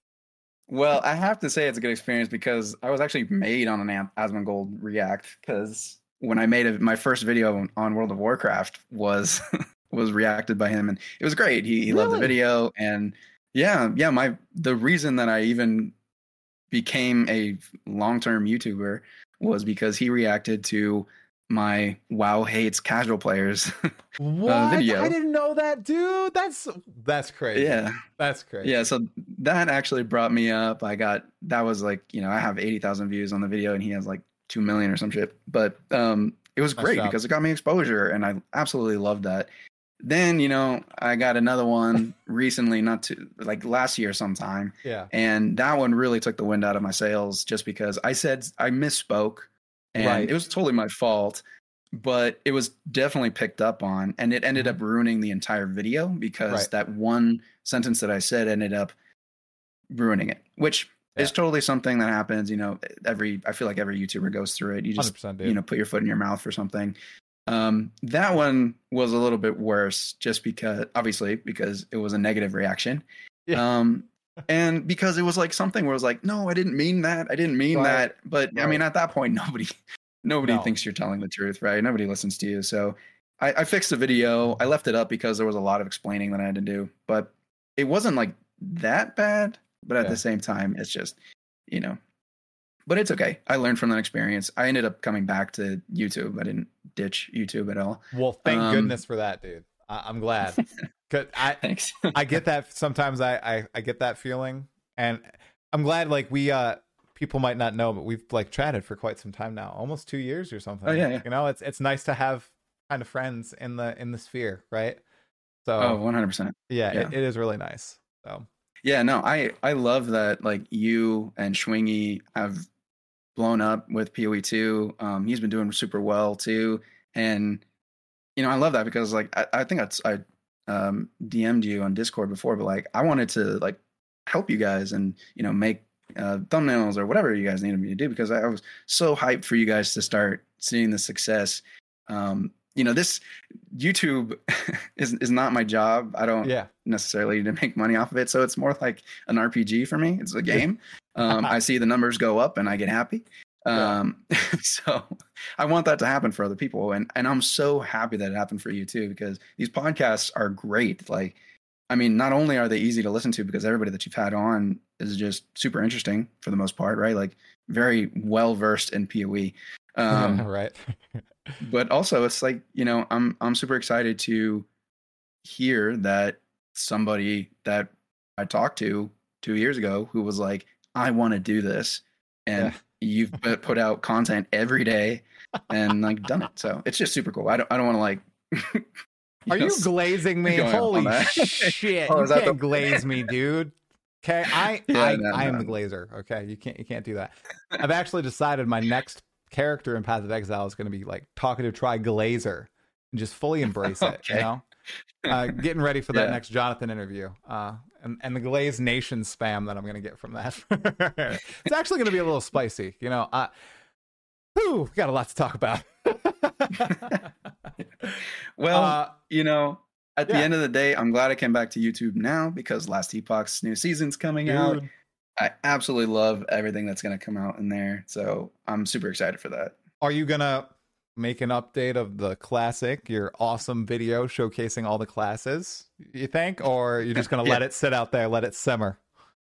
Well, I have to say it's a good experience because I was actually made on an Asmongold react because when I made a, my first video on World of Warcraft was was reacted by him and it was great. He, he really? loved the video and yeah, yeah. My the reason that I even became a long-term YouTuber was because he reacted to my WoW hates casual players what? Uh, video. I didn't know that, dude. That's that's crazy. Yeah, that's crazy. Yeah, so that actually brought me up. I got that was like you know I have eighty thousand views on the video and he has like two million or some shit. But um, it was nice great job. Because it got me exposure and I absolutely loved that. Then you know I got another one recently, not to like last year sometime. Yeah, and that one really took the wind out of my sails just because I said I misspoke. And right. it was totally my fault, but it was definitely picked up on and it ended up ruining the entire video because right. that one sentence that I said ended up ruining it, which yeah. is totally something that happens. You know, every, I feel like every YouTuber goes through it. You just, you know, put your foot in your mouth for something. Um, that one was a little bit worse, just because, obviously, because it was a negative reaction. Yeah. Um, and because it was like something where I was like, no, I didn't mean that. I didn't mean Right. that. But I Right. mean, at that point, nobody, nobody No. thinks you're telling the truth, right? Nobody listens to you. So I, I fixed the video. I left it up because there was a lot of explaining that I had to do, but it wasn't like that bad. But at Yeah. the same time, it's just, you know, but it's okay. I learned from that experience. I ended up coming back to YouTube. I didn't ditch YouTube at all. Well, thank Um, goodness for that, dude. I- I'm glad. Cause I Thanks. I get that sometimes. I, I I get that feeling, and I'm glad. Like we uh people might not know, but we've like chatted for quite some time now, almost two years or something. Oh, yeah, yeah. You know, it's it's nice to have kind of friends in the in the sphere, right? So Oh, one hundred percent. yeah, yeah. It, it is really nice. So Yeah, no, I I love that like you and Schwingy have blown up with P O E two. Um, he's been doing super well too, and you know I love that because like I, I think that's I um, D M'd you on Discord before, but like I wanted to like help you guys and you know make uh, thumbnails or whatever you guys needed me to do because I, I was so hyped for you guys to start seeing the success. Um, you know, this YouTube is is not my job. I don't yeah, necessarily need to make money off of it, so it's more like an R P G for me. It's a game. Um, I see the numbers go up and I get happy. Um, yeah. So I want that to happen for other people. And, and I'm so happy that it happened for you too, because these podcasts are great. Like, I mean, not only are they easy to listen to because everybody that you've had on is just super interesting for the most part, right? Like very well-versed in P O E. Um, right. but also it's like, you know, I'm, I'm super excited to hear that somebody that I talked to two years ago who was like, I want to do this. And yeah. You've put out content every day and like done it. So it's just super cool. I don't, I don't want to like, you are know, you glazing me? Holy shit. Oh, you can't the... glaze me, dude. Okay. I, yeah, I, no, I am no. the glazer. Okay. You can't, you can't do that. I've actually decided my next character in Path of Exile is going to be like talkative try glazer and just fully embrace it. Okay. You know, uh, getting ready for that yeah. next Jonathan interview. Uh, And, and the Glaze Nation spam that I'm going to get from that. It's actually going to be a little spicy. You know, uh, whew, we got a lot to talk about. Well, uh, you know, at yeah. the end of the day, I'm glad I came back to YouTube now because Last Epoch's new season's coming Dude. out. I absolutely love everything that's going to come out in there. So I'm super excited for that. Are you going to make an update of the classic, your awesome video showcasing all the classes, you think? Or you're just going to yeah. let it sit out there, let it simmer?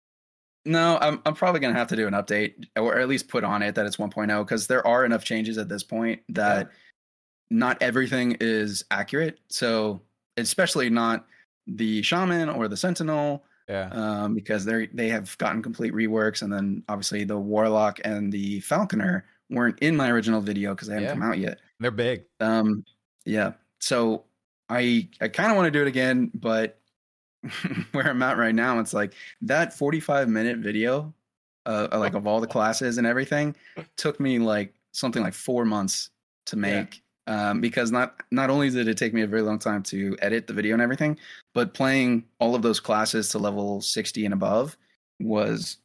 No, I'm I'm probably going to have to do an update or at least put on it that it's one point oh because there are enough changes at this point that yeah. not everything is accurate. So especially not the Shaman or the Sentinel. Yeah. Um, because they they have gotten complete reworks. And then obviously the Warlock and the Falconer weren't in my original video because they hadn't yeah. come out yet. They're big. Um, yeah. So I I kind of want to do it again, but where I'm at right now, it's like that forty-five minute video, uh, like of all the classes and everything, took me like something like four months to make. Yeah. Um, because not not only did it take me a very long time to edit the video and everything, but playing all of those classes to level sixty and above was,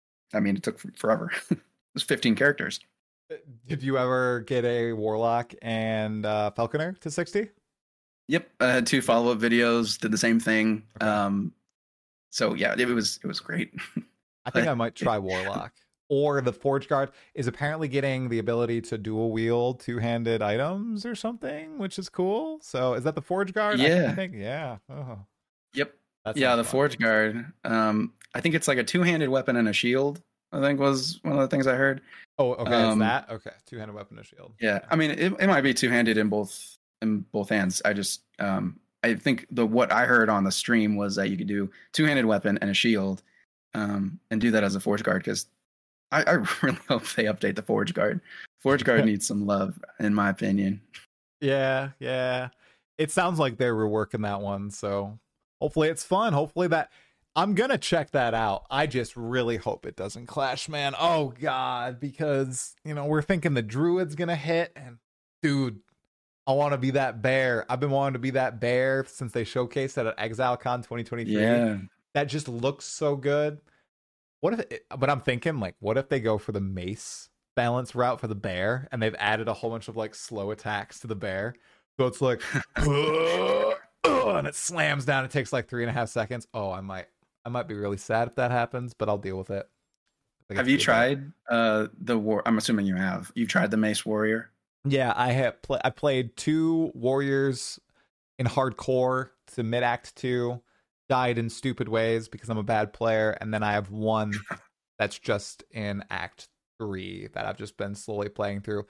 I mean, it took forever. It was fifteen characters. Did you ever get a Warlock and uh, Falconer to sixty? Yep, I had two follow-up videos. Did the same thing. Okay. Um, so yeah, it was it was great. I think I might try Warlock. Or the Forge Guard is apparently getting the ability to dual wield two-handed items or something, which is cool. So is that the Forge Guard? Yeah. I think yeah. Oh. Yep. Yeah, the fun. Forge Guard. Um, I think it's like a two-handed weapon and a shield. I think was one of the things I heard. Oh, okay. Um, is that okay? Two-handed weapon and shield. Yeah, I mean, it, it might be two-handed in both in both hands. I just, um, I think the what I heard on the stream was that you could do two-handed weapon and a shield, um, and do that as a Forge Guard because I, I really hope they update the Forge Guard. Forge Guard needs some love, in my opinion. Yeah, yeah. It sounds like they're reworking that one, so hopefully it's fun. Hopefully that. I'm going to check that out. I just really hope it doesn't clash, man. Oh, God, because, you know, we're thinking the Druid's going to hit. And, dude, I want to be that bear. I've been wanting to be that bear since they showcased it at ExileCon twenty twenty-three. Yeah. That just looks so good. What if, it, but I'm thinking, like, what if they go for the mace balance route for the bear, and they've added a whole bunch of like slow attacks to the bear. So it's like, and it slams down. It takes like three and a half seconds. Oh, I might, I might be really sad if that happens, but I'll deal with it. Have you tried uh, the war? I'm assuming you have. You've tried the Mace Warrior. Yeah, I have. Pl- I played two warriors in hardcore to mid act two. Died in stupid ways because I'm a bad player, and then I have one that's just in act three that I've just been slowly playing through.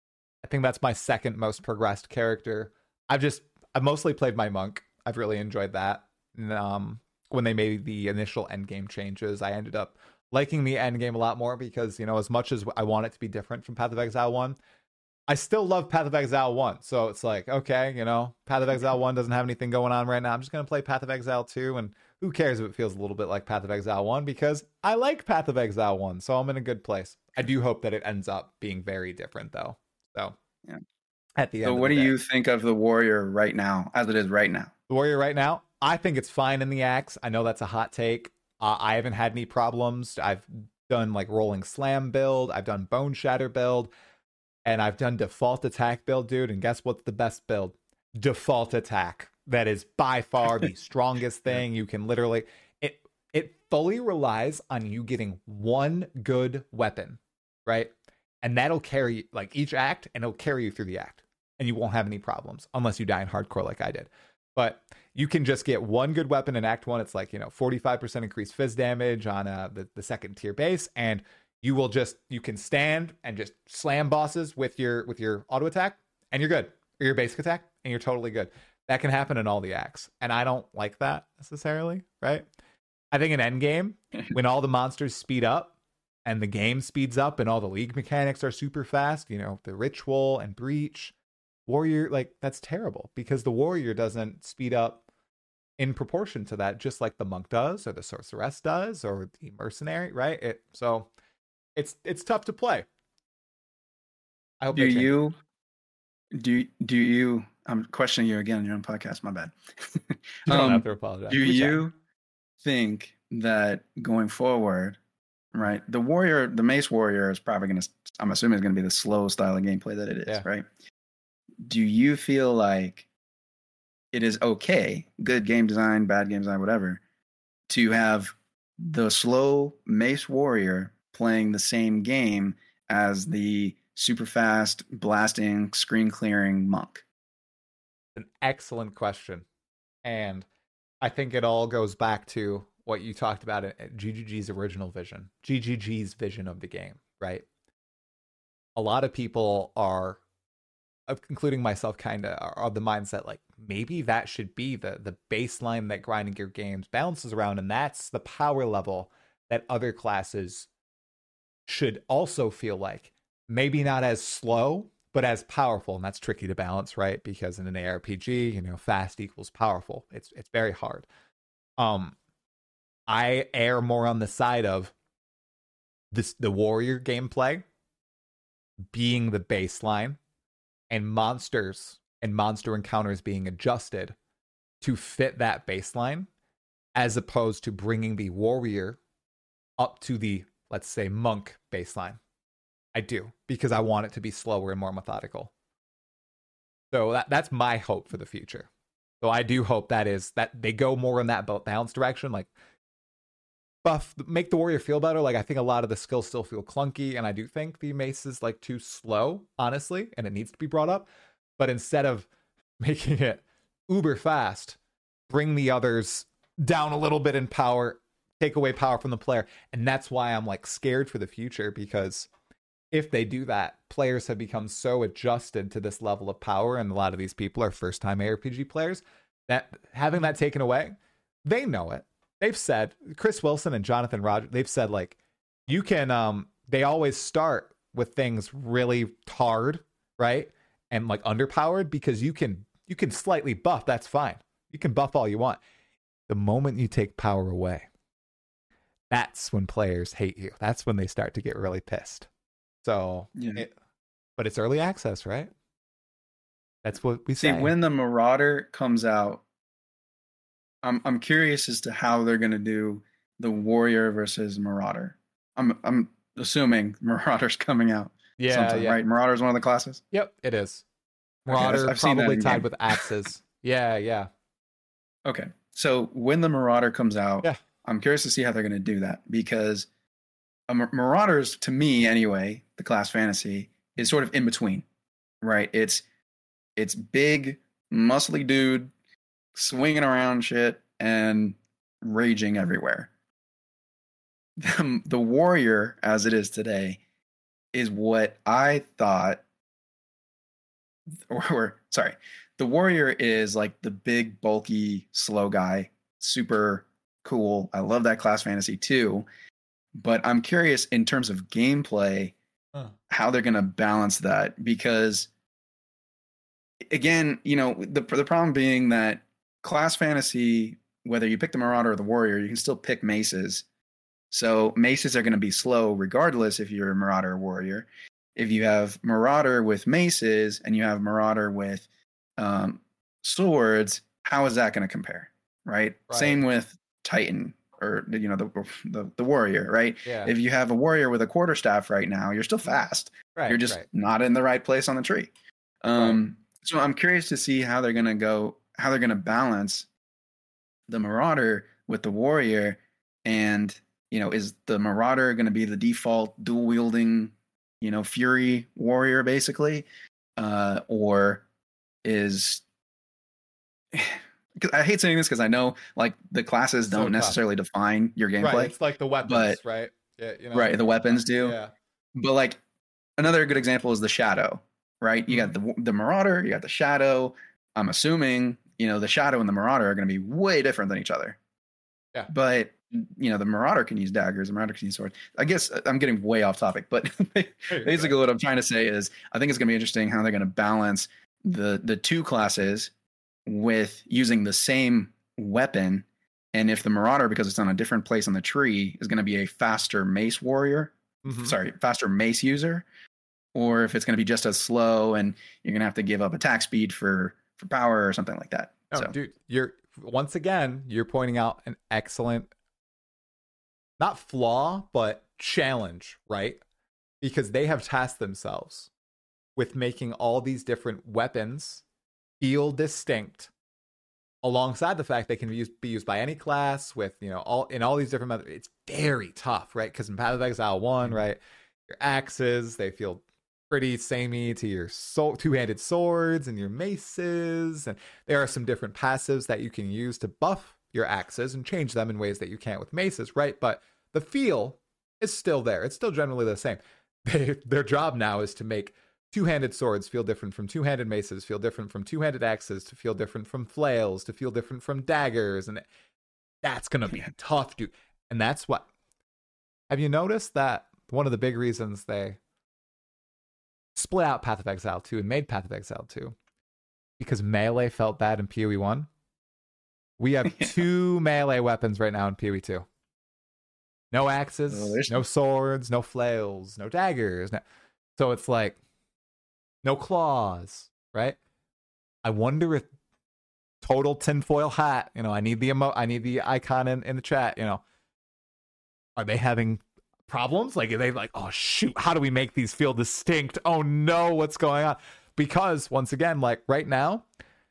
I think that's my second most progressed character. I've just I've mostly played my monk. I've really enjoyed that. And, um, when they made the initial endgame changes, I ended up liking the endgame a lot more because, you know, as much as I want it to be different from Path of Exile one, I still love Path of Exile one. So it's like, okay, you know, Path of Exile one doesn't have anything going on right now. I'm just going to play Path of Exile two, and who cares if it feels a little bit like Path of Exile one, because I like Path of Exile one, so I'm in a good place. I do hope that it ends up being very different, though. So, yeah. At the end so what of the do day, you think of the Warrior right now, as it is right now? The Warrior right now, I think it's fine in the axe. I know that's a hot take. Uh, I haven't had any problems. I've done like Rolling Slam build. I've done Bone Shatter build. And I've done default attack build, dude. And guess what's the best build? Default attack. That is by far the strongest thing. You can literally... It it fully relies on you getting one good weapon, right? And that'll carry like each act, and it'll carry you through the act. And you won't have any problems unless you die in hardcore like I did. But you can just get one good weapon in act one. It's like, you know, forty-five percent increased fizz damage on uh, the, the second tier base. And you will just, you can stand and just slam bosses with your with your auto attack, and you're good. Or your basic attack, and you're totally good. That can happen in all the acts. And I don't like that necessarily, right? I think in endgame, when all the monsters speed up, and the game speeds up, and all the league mechanics are super fast, you know, the ritual and breach, warrior, like, that's terrible. Because the warrior doesn't speed up in proportion to that, just like the monk does, or the sorceress does, or the mercenary, right? It so... It's it's tough to play. I hope do you do do you I'm questioning you again on your own podcast, my bad. You don't um, have to apologize. Do you think that going forward, right, the warrior, the Mace Warrior is probably gonna, I'm assuming is gonna be the slow style of gameplay that it is, yeah. right? Do you feel like it is okay, good game design, bad game design, whatever, to have the slow Mace Warrior playing the same game as the super fast blasting screen clearing monk? An excellent question. And I think it all goes back to what you talked about at G G G's original vision, G G G's vision of the game, right? A lot of people are, including myself, kind of are of the mindset like maybe that should be the the baseline that Grinding Gear Games balances around, and that's the power level that other classes should also feel like. Maybe not as slow, but as powerful. And that's tricky to balance, right? Because in an A R P G, you know, fast equals powerful. It's it's very hard. Um, I err more on the side of this the warrior gameplay being the baseline, and monsters and monster encounters being adjusted to fit that baseline, as opposed to bringing the warrior up to the, let's say, monk baseline. I do, because I want it to be slower and more methodical. So that that's my hope for the future. So I do hope that is that they go more in that balance direction, like buff, make the warrior feel better. Like I think a lot of the skills still feel clunky, and I do think the mace is like too slow, honestly, and it needs to be brought up. But instead of making it uber fast, bring the others down a little bit in power, take away power from the player. And that's why I'm like scared for the future, because if they do that, players have become so adjusted to this level of power, and a lot of these people are first-time A R P G players, that having that taken away, they know it. They've said, Chris Wilson and Jonathan Rogers, they've said, like, you can, um, they always start with things really hard, right? And like underpowered, because you can, you can slightly buff, that's fine. You can buff all you want. The moment you take power away, that's when players hate you. That's when they start to get really pissed. So, yeah. it, but it's early access, right? That's what we see. say. When the Marauder comes out, I'm I'm curious as to how they're gonna do the Warrior versus Marauder. I'm I'm assuming Marauder's coming out Yeah, something, yeah. right? Marauder is one of the classes. Yep, it is. Okay, I've- Marauder I've seen that probably in tied game. with axes. Yeah, yeah. Okay. So when the Marauder comes out, Yeah. I'm curious to see how they're going to do that, because a Mar- Marauders, to me anyway, the class fantasy is sort of in between, right? It's it's big, muscly dude swinging around shit and raging everywhere. The, the warrior, as it is today, is what I thought, or, or sorry, the warrior is like the big, bulky, slow guy, super cool. I love that class fantasy too. But I'm curious in terms of gameplay, Huh. how they're going to balance that, because again, you know, the the problem being that class fantasy, whether you pick the Marauder or the Warrior, you can still pick maces. So maces are going to be slow regardless if you're a Marauder or Warrior. If you have Marauder with maces and you have Marauder with um, swords, how is that going to compare, right? Right. Same with Titan, or you know, the, the the Warrior, right? Yeah. If you have a Warrior with a quarterstaff right now, you're still fast. Right. You're just right. not in the right place on the tree. Um, So I'm curious to see how they're going to go, how they're going to balance the Marauder with the Warrior. And, you know, is the Marauder going to be the default dual wielding, you know, Fury Warrior basically? Uh, or is, I hate saying this because I know like the classes So don't tough. necessarily define your gameplay. Right. It's like the weapons, but, right? Yeah. You know, right. The weapons do. Yeah. But like another good example is the Shadow. Right, you got the the Marauder, you got the Shadow. I'm assuming you know the Shadow and the Marauder are going to be way different than each other. Yeah. But you know the Marauder can use daggers, the Marauder can use swords. I guess I'm getting way off topic, but basically what I'm trying to say is I think it's going to be interesting how they're going to balance the the two classes with using the same weapon, and if the Marauder, because it's on a different place on the tree, is going to be a faster mace warrior, Mhm. sorry, faster mace user. Or if it's going to be just as slow and you're going to have to give up attack speed for, for power or something like that. No, so. dude, you're once again, you're pointing out an excellent, not flaw, but challenge, right? Because they have tasked themselves with making all these different weapons feel distinct, alongside the fact they can be used, be used by any class with, you know, all in all these different methods. It's very tough, right? Because in Path of Exile one, mm-hmm. right, your axes, they feel pretty samey to your so- two-handed swords and your maces, and there are some different passives that you can use to buff your axes and change them in ways that you can't with maces, right? But the feel is still there. It's still generally the same. They, their job now is to make two-handed swords feel different from two-handed maces, feel different from two-handed axes, to feel different from flails, to feel different from daggers, and that's gonna be tough, dude. And that's what. Have you noticed that one of the big reasons they split out Path of Exile two and made Path of Exile two, because melee felt bad in P O E one. We have yeah. two melee weapons right now in P O E two. No axes, oh, no swords, no flails, no daggers. No... So it's like, no claws, right? I wonder if total tinfoil hat, you know, I need the emo- I need the icon in, in the chat, you know. Are they having problems? Like, are they like, oh shoot, how do we make these feel distinct? Oh no, what's going on? Because once again, like right now,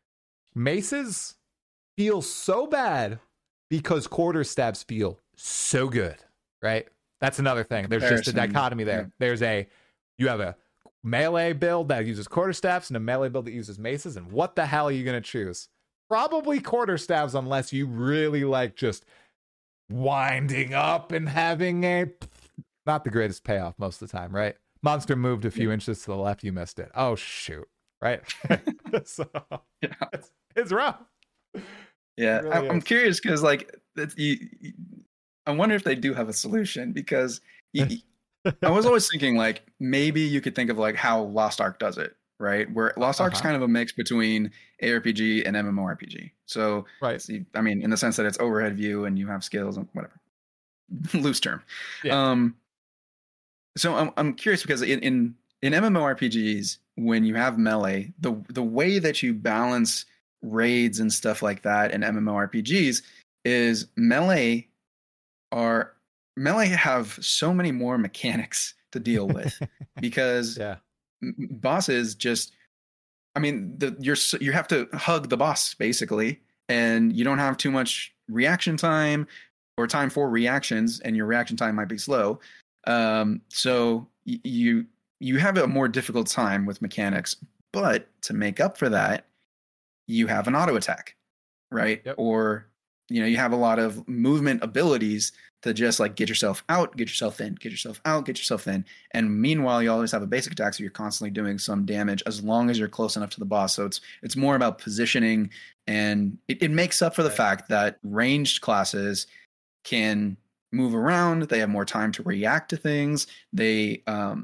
maces feel so bad because quarterstaffs feel so good, right? That's another thing. There's just a dichotomy there. Yeah. There's a, you have a melee build that uses quarterstaffs and a melee build that uses maces, and what the hell are you going to choose? Probably quarterstaffs, unless you really like just winding up and having a not the greatest payoff most of the time, right? Monster moved a few yeah. inches to the left, you missed it. Oh shoot, right? So yeah. it's, it's rough. Yeah, it really I'm curious because like it's, you, you, I wonder if they do have a solution, because you, I was always thinking like maybe you could think of like how Lost Ark does it, right? Where Lost uh-huh. Ark's kind of a mix between A R P G and MMORPG. So right, I mean, in the sense that it's overhead view and you have skills and whatever. Loose term. Yeah. Um, so I'm I'm curious because in, in in MMORPGs, when you have melee, the the way that you balance raids and stuff like that in MMORPGs is melee are melee have so many more mechanics to deal with because yeah. bosses just, I mean, the, you're you have to hug the boss basically, and you don't have too much reaction time or time for reactions, and your reaction time might be slow. Um, so y- you you have a more difficult time with mechanics, but to make up for that, you have an auto attack, right? Yep. Or you know, you have a lot of movement abilities to just like get yourself out, get yourself in, get yourself out, get yourself in. And meanwhile, you always have a basic attack, so you're constantly doing some damage as long as you're close enough to the boss. So it's it's more about positioning, and it, it makes up for the Right. fact that ranged classes can move around. They have more time to react to things. They um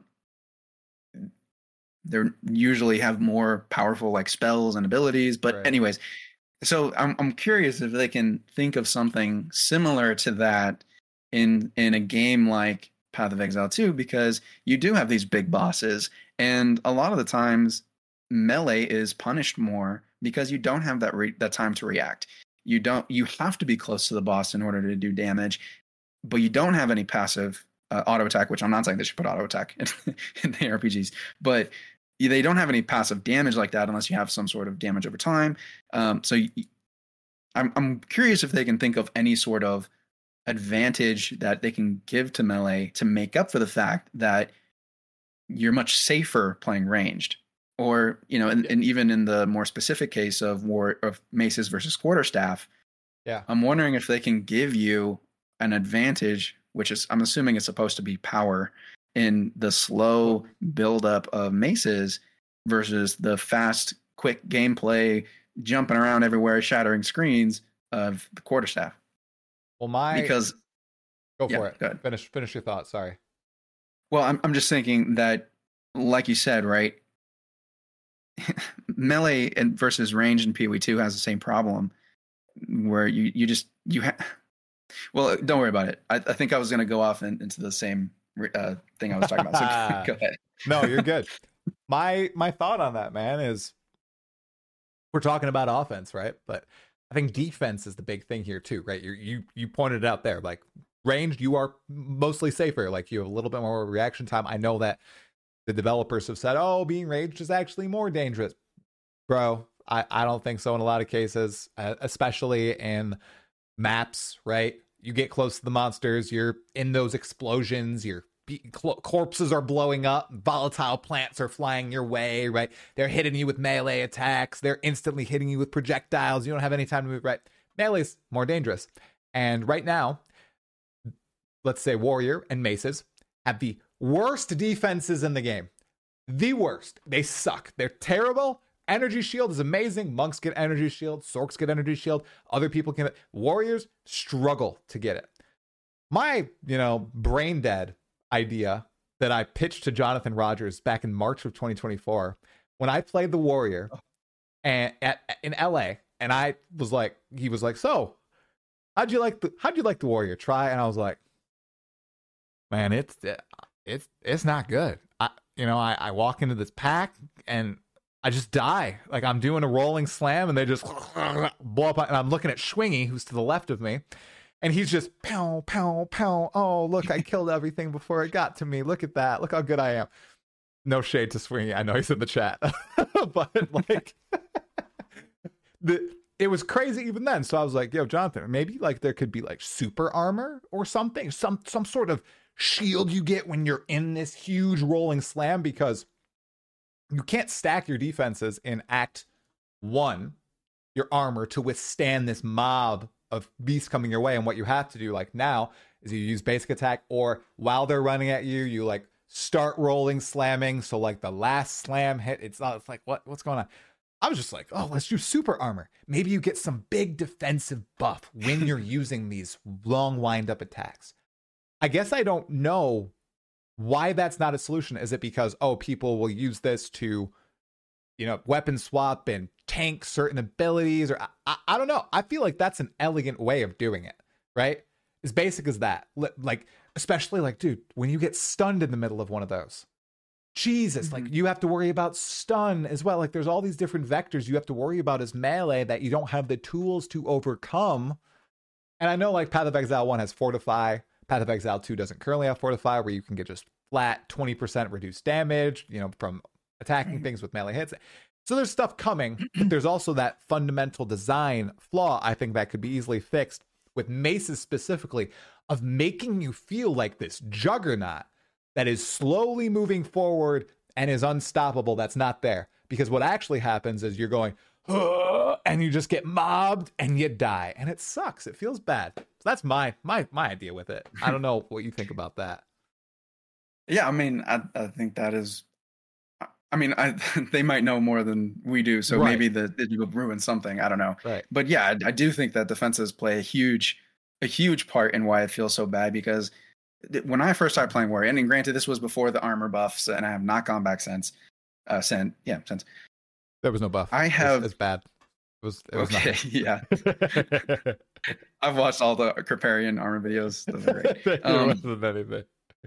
they usually have more powerful like spells and abilities. But Right. anyways, so I'm I'm curious if they can think of something similar to that in in a game like Path of Exile two, because you do have these big bosses, and a lot of the times melee is punished more because you don't have that re- that time to react. You don't you have to be close to the boss in order to do damage, but you don't have any passive uh, auto attack, which I'm not saying they should put auto attack in, in the R P Gs, but they don't have any passive damage like that unless you have some sort of damage over time. Um, so you, I'm I'm curious if they can think of any sort of advantage that they can give to melee to make up for the fact that you're much safer playing ranged. Or, you know, and, and even in the more specific case of war of maces versus quarterstaff, Yeah. I'm wondering if they can give you an advantage, which is I'm assuming it's supposed to be power, in the slow buildup of maces versus the fast, quick gameplay, jumping around everywhere, shattering screens of the quarterstaff. Well, my Because go for yeah, it. go ahead. Finish finish your thought. Sorry. Well, I'm I'm just thinking that, like you said, right? Melee and versus range in P O E two has the same problem, where you you just you have. Well, don't worry about it. I, I think I was going to go off in, into the same uh, thing I was talking about. So go ahead. No, you're good. my my thought on that, man, is we're talking about offense, right? But I think defense is the big thing here too, right? You you you pointed it out there. Like ranged, you are mostly safer. Like you have a little bit more reaction time. I know that the developers have said, "Oh, being ranged is actually more dangerous." Bro, I, I don't think so in a lot of cases, uh, especially in maps, right? You get close to the monsters, you're in those explosions, your cl- corpses are blowing up, volatile plants are flying your way, right? They're hitting you with melee attacks, they're instantly hitting you with projectiles, you don't have any time to move, right? Melee's more dangerous. And right now, let's say Warrior and Maces have the worst defenses in the game. The worst. They suck. They're terrible. Energy shield is amazing. Monks get energy shield. Sorks get energy shield. Other people can. Warriors struggle to get it. My, you know, brain dead idea that I pitched to Jonathan Rogers back in March of twenty twenty-four when I played the Warrior and at in L A, and I was like, he was like, so how'd you like the how'd you like the Warrior? Try, and I was like, man, it's it's it's not good. I you know I, I walk into this pack and I just die. Like I'm doing a rolling slam and they just blow up. And I'm looking at Schwingy, who's to the left of me, and he's just pow, pow, pow. Oh, look, I killed everything before it got to me. Look at that. Look how good I am. No shade to Swingy. I know he's in the chat. But like the it was crazy even then. So I was like, yo, Jonathan, maybe like there could be like super armor or something, some some sort of shield you get when you're in this huge rolling slam, because you can't stack your defenses in act one, your armor, to withstand this mob of beasts coming your way. And what you have to do like now is you use basic attack, or while they're running at you, you like start rolling slamming. So like the last slam hit, it's not, it's like, what, what's going on? I was just like, oh, let's do super armor. Maybe you get some big defensive buff when you're using these long wind up attacks. I guess I don't know why that's not a solution. Is it because, oh, people will use this to, you know, weapon swap and tank certain abilities? Or I, I, I don't know. I feel like that's an elegant way of doing it, right? As basic as that. Like, especially like, dude, when you get stunned in the middle of one of those, Jesus, mm-hmm. like you have to worry about stun as well. Like there's all these different vectors you have to worry about as melee that you don't have the tools to overcome. And I know like Path of Exile one has Fortify. Path of Exile two doesn't currently have Fortify, where you can get just flat twenty percent reduced damage, you know, from attacking things with melee hits. So there's stuff coming, but there's also that fundamental design flaw, I think, that could be easily fixed with maces specifically, of making you feel like this juggernaut that is slowly moving forward and is unstoppable. That's not there. Because what actually happens is you're going, "Ugh," and you just get mobbed and you die. And it sucks. It feels bad. So that's my my my idea with it. I don't know what you think about that. Yeah, I mean, I, I think that is, I mean, I, they might know more than we do, so Right. maybe the it will ruin something. I don't know. Right. But yeah, I, I do think that defenses play a huge, a huge part in why it feels so bad. Because th- when I first started playing Warrior, and granted, this was before the armor buffs, and I have not gone back since. Uh, since yeah, since There was no buff. I have. It's, it's bad. It was. It was Okay, yeah, nothing. I've watched all the Kripparrian armor videos. Those are great. there Um, wasn't anything.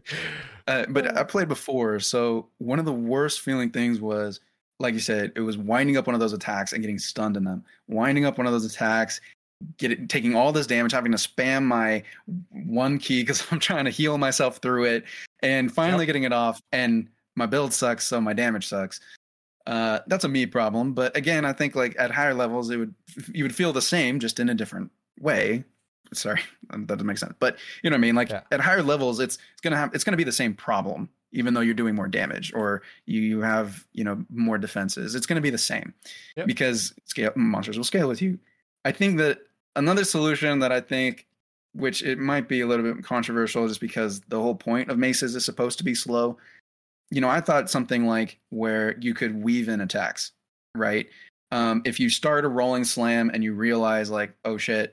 Uh, but I played before, so one of the worst feeling things was, like you said, it was winding up one of those attacks and getting stunned in them. Winding up one of those attacks, get it, taking all this damage, having to spam my one key because I'm trying to heal myself through it, and finally Yep. getting it off. And my build sucks, so my damage sucks. Uh, that's a me problem. But again, I think like at higher levels, it would you would feel the same, just in a different way. Sorry, that doesn't make sense. But you know what I mean? Like Yeah. at higher levels, it's it's gonna have it's gonna be the same problem, even though you're doing more damage or you, you have, you know, more defenses. It's gonna be the same. Yep. Because scale monsters will scale with you. I think that another solution that I think, which it might be a little bit controversial just because the whole point of maces is supposed to be slow. You know, I thought something like where you could weave in attacks, right? Um, if you start a rolling slam and you realize like, oh shit,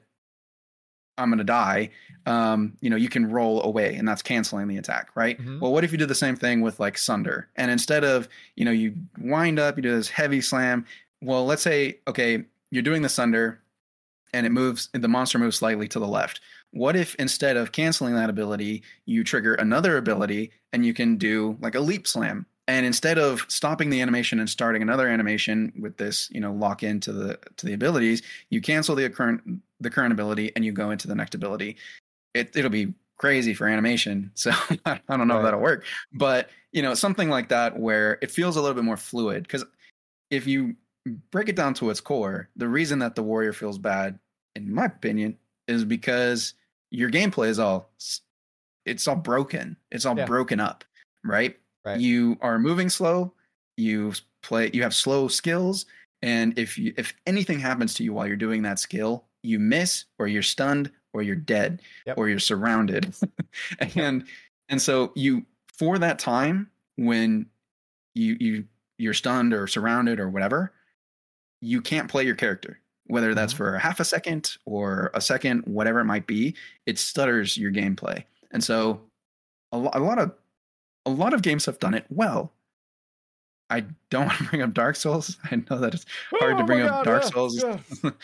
I'm going to die, um, you know, you can roll away and that's canceling the attack, right? Mhm. Well, what if you do the same thing with like Sunder? And instead of, you know, you wind up, you do this heavy slam. Well, let's say, okay, you're doing the Sunder and it moves, the monster moves slightly to the left. What if instead of canceling that ability, you trigger another ability and you can do like a leap slam? And instead of stopping the animation and starting another animation with this, you know, lock into the to the abilities, you cancel the current the current ability and you go into the next ability. It it'll be crazy for animation, so I don't know Right. if that'll work. But you know, something like that where it feels a little bit more fluid. Because if you break it down to its core, the reason that the Warrior feels bad, in my opinion, is because your gameplay is all it's all broken. It's all Yeah. broken up, right? Right. You are moving slow. You play. You have slow skills, and if you if anything happens to you while you're doing that skill, you miss, or you're stunned, or you're dead, Yep. or you're surrounded, and and so you for that time when you you you're stunned or surrounded or whatever, you can't play your character. Whether that's Mhm. for a half a second or a second, whatever it might be, it stutters your gameplay, and so a, lo- a lot of a lot of games have done it well. I don't want to bring up Dark Souls. I know that it's hard Oh to my bring up God, Dark yeah, Souls. yeah.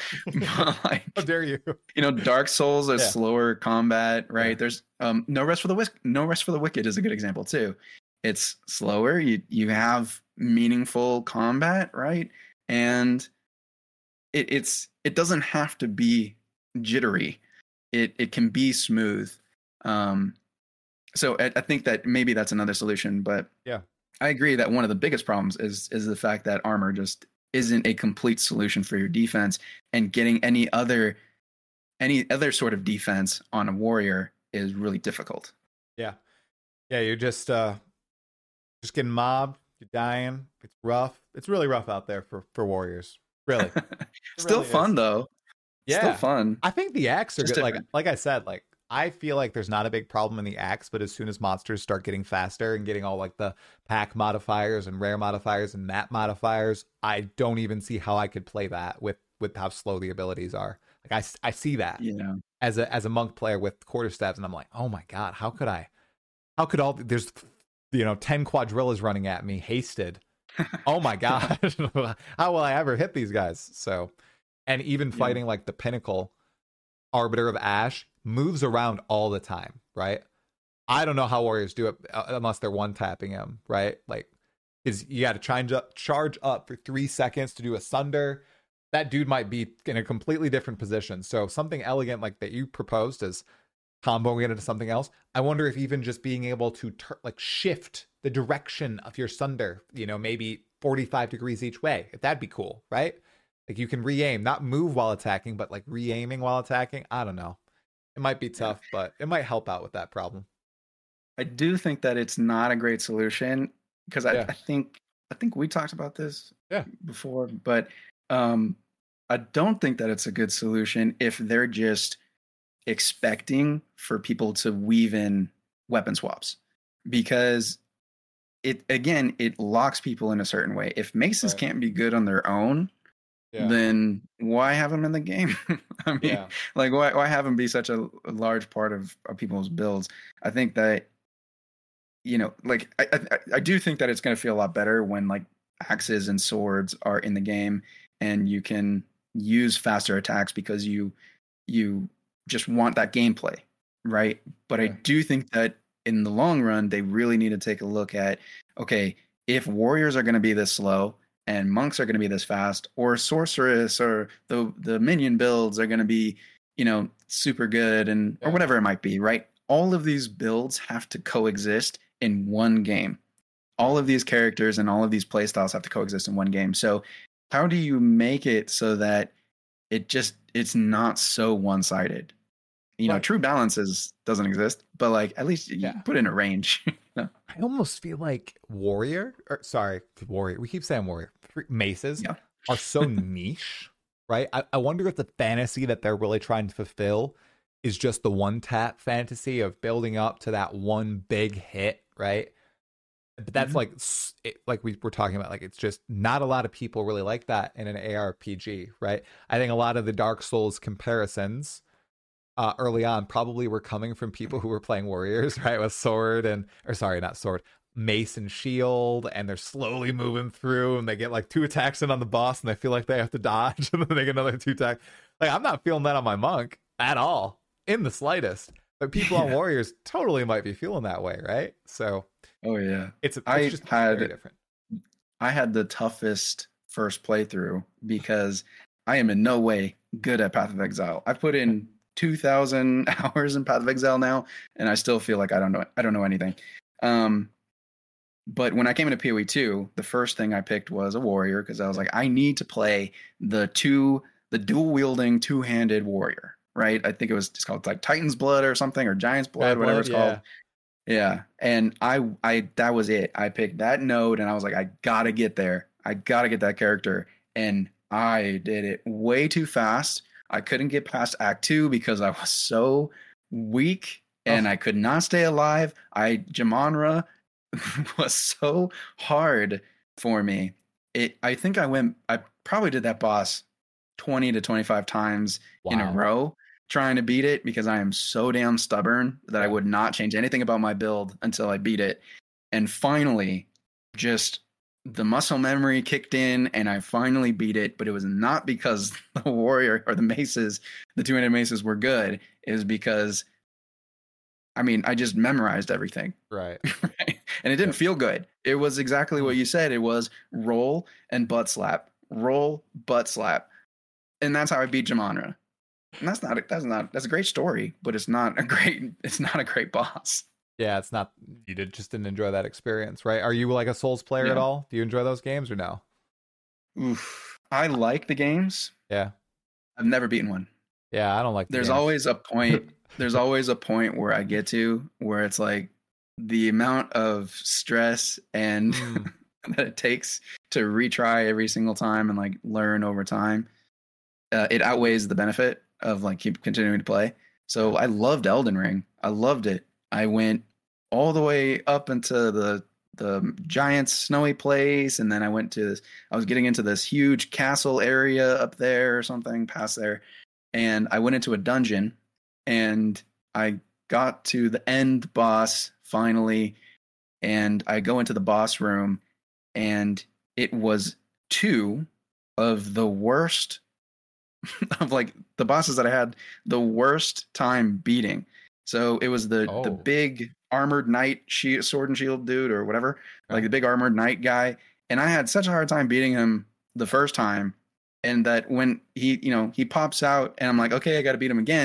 But like, How dare you? you know, Dark Souls is Yeah. slower combat, right? Yeah. There's um, No Rest for the Wick. No Rest for the Wicked is a good example too. It's slower. You you have meaningful combat, right? And it, it's it doesn't have to be jittery. It it can be smooth. Um, so I, I think that maybe that's another solution. But Yeah. I agree that one of the biggest problems is is the fact that armor just isn't a complete solution for your defense, and getting any other any other sort of defense on a warrior is really difficult. Yeah. Yeah, you're just uh just getting mobbed, you're dying. It's rough. It's really rough out there for for warriors. Really. Still really fun is. though. Yeah. Still fun. I think the axe are Just good. Like different. like I said, like I feel like there's not a big problem in the axe, but as soon as monsters start getting faster and getting all like the pack modifiers and rare modifiers and map modifiers, I don't even see how I could play that with with how slow the abilities are. Like I, s- I see that Yeah. as a as a monk player with quarter staves, and I'm like, oh my god, how could I? How could all there's you know ten quadrillas running at me hasted? Oh my god, how will I ever hit these guys? So, and even Yeah. fighting like the pinnacle Arbiter of Ash moves around all the time, right? I don't know how warriors do it uh, unless they're one tapping him, right? Like, is you got to try and ju- charge up for three seconds to do a Sunder. That dude might be in a completely different position. So something elegant like that you proposed is comboing it into something else. I wonder if even just being able to tur- like shift the direction of your Sunder, you know, maybe forty-five degrees each way, if that'd be cool, right? Like you can re-aim, not move while attacking, but like re-aiming while attacking. I don't know. It might be tough, yeah. but it might help out with that problem. I do think that it's not a great solution because I, yeah. I think I think we talked about this yeah. before, but um, I don't think that it's a good solution if they're just expecting for people to weave in weapon swaps, because it again it locks people in a certain way. If maces right. can't be good on their own, yeah. then why have them in the game? I mean, yeah. like why why have them be such a, a large part of, of people's builds? I think that, you know, like I, I I do think that it's going to feel a lot better when like axes and swords are in the game and you can use faster attacks because you you just want that gameplay, right? But yeah. I do think that in the long run, they really need to take a look at, okay, if warriors are going to be this slow and monks are going to be this fast, or sorceress or the the minion builds are going to be, you know, super good and yeah. or whatever it might be, right? All of these builds have to coexist in one game. All of these characters and all of these playstyles have to coexist in one game. So how do you make it so that it just it's not so one-sided? You know, right. true balance is doesn't exist, but like at least you yeah. put in a range. I almost feel like warrior, or sorry, warrior. We keep saying warrior. Maces yeah. are so niche, right? I, I wonder if the fantasy that they're really trying to fulfill is just the one tap fantasy of building up to that one big hit, right? But that's mm-hmm. like it, like we were talking about, like it's just not a lot of people really like that in an A R P G, right? I think a lot of the Dark Souls comparisons uh, early on probably were coming from people who were playing warriors, right? With sword and, or sorry, not sword, mace and shield, and they're slowly moving through and they get like two attacks in on the boss and they feel like they have to dodge and then they get another two attacks. Like I'm not feeling that on my monk at all, in the slightest. But people yeah. on warriors totally might be feeling that way, right? So oh yeah, it's, it's I just had, very different. I had the toughest first playthrough because I am in no way good at Path of Exile. I put in two thousand hours in Path of Exile now, and I still feel like I don't know. I don't know anything. Um, but when I came into P O E two, the first thing I picked was a warrior because I was like, I need to play the two, the dual wielding two handed warrior. Right? I think it was just called like Titan's Blood or something, or Giant's Blood, Bad whatever blood, it's called. Yeah. And I, I, that was it. I picked that node and I was like, I gotta get there. I gotta get that character. And I did it way too fast. I couldn't get past act two because I was so weak and oh. I could not stay alive. I, Jamonra was so hard for me. It, I think I went, I probably did that boss twenty to twenty-five times wow. in a row trying to beat it because I am so damn stubborn that yeah. I would not change anything about my build until I beat it. And finally, just the muscle memory kicked in and I finally beat it. But it was not because the warrior or the maces, the two-handed maces were good. It was because, I mean, I just memorized everything. Right. right? And it didn't yep. feel good. It was exactly what you said. It was roll and butt slap, roll, butt slap. And that's how I beat Jamonra. And that's not that's not that's a great story, but it's not a great it's not a great boss. Yeah, it's not. You did just didn't enjoy that experience, right? Are you like a Souls player yeah. at all? Do you enjoy those games or no? Oof, I like the games. Yeah, I've never beaten one. Yeah, I don't like. The there's games. always a point. There's always a point where I get to where it's like the amount of stress and mm. that it takes to retry every single time and like learn over time. Uh, it outweighs the benefit of like keep continuing to play. So I loved Elden Ring. I loved it. I went all the way up into the the giant snowy place, and then I went to this. I was getting into this huge castle area up there or something past there, and I went into a dungeon, and I got to the end boss finally, and I go into the boss room, and it was two of the worst. of like the bosses that I had the worst time beating. So it was the oh. the big armored knight shield, sword and shield dude or whatever, okay. like the big armored knight guy. And I had such a hard time beating him the first time. And that when he, you know, he pops out and I'm like, okay, I got to beat him again.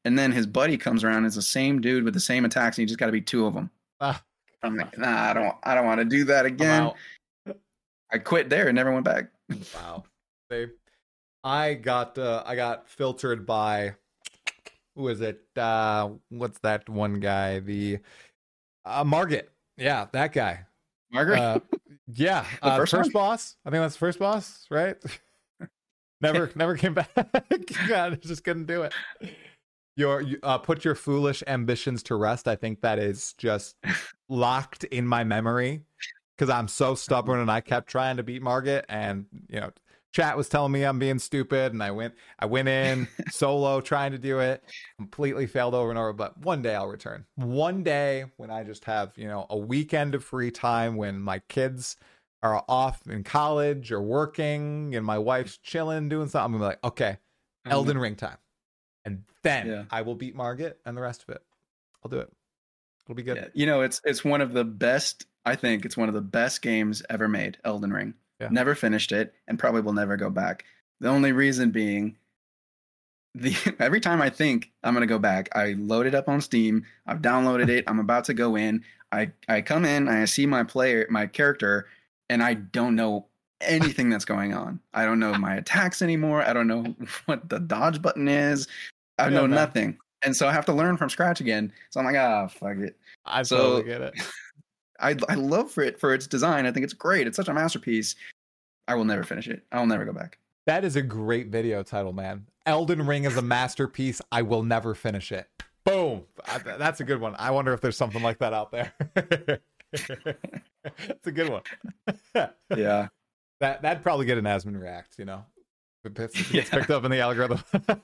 and then his buddy comes around. It's the same dude with the same attacks, and you just got to beat two of them. Ah, I'm like, nah, I don't, I don't want to do that I'm again. out. I quit there and never went back. Wow. They, I got uh, I got filtered by who is it? Uh, what's that one guy? The uh, Margit. Yeah, that guy. Margaret. Uh, yeah, The uh, first first, one? boss. I think that's the first boss, right? never, never came back. God, I just couldn't do it. Your you, uh, put your foolish ambitions to rest. I think that is just locked in my memory because I'm so stubborn and I kept trying to beat Margit, and you know, chat was telling me I'm being stupid, and I went, I went in solo trying to do it, completely failed over and over. But one day I'll return. One day when I just have, you know, a weekend of free time, when my kids are off in college or working, and my wife's chilling doing something, I'm gonna be like, okay, Elden Ring time, and then Yeah. I will beat Margit and the rest of it. I'll do it. It'll be good. Yeah, you know, it's it's one of the best. I think it's one of the best games ever made. Elden Ring. Yeah. Never finished it, and probably will never go back. The only reason being, the every time I think I'm gonna go back, I load it up on Steam. I've downloaded it. I'm about to go in. I I come in and I see my player, my character, and I don't know anything that's going on. I don't know my attacks anymore. I don't know what the dodge button is. I Yeah, know man. nothing. And so I have to learn from scratch again. So I'm like, ah, fuck it. I So- totally get it. I I love for it for its design. I think it's great. It's such a masterpiece. I will never finish it. I will never go back. That is a great video title, man. Elden Ring is a masterpiece. I will never finish it. Boom. I- That's a good one. I wonder if there's something like that out there. That's a good one. Yeah. That that'd probably get an Asmon react, you know. If it's, if it gets Yeah. picked up in the algorithm.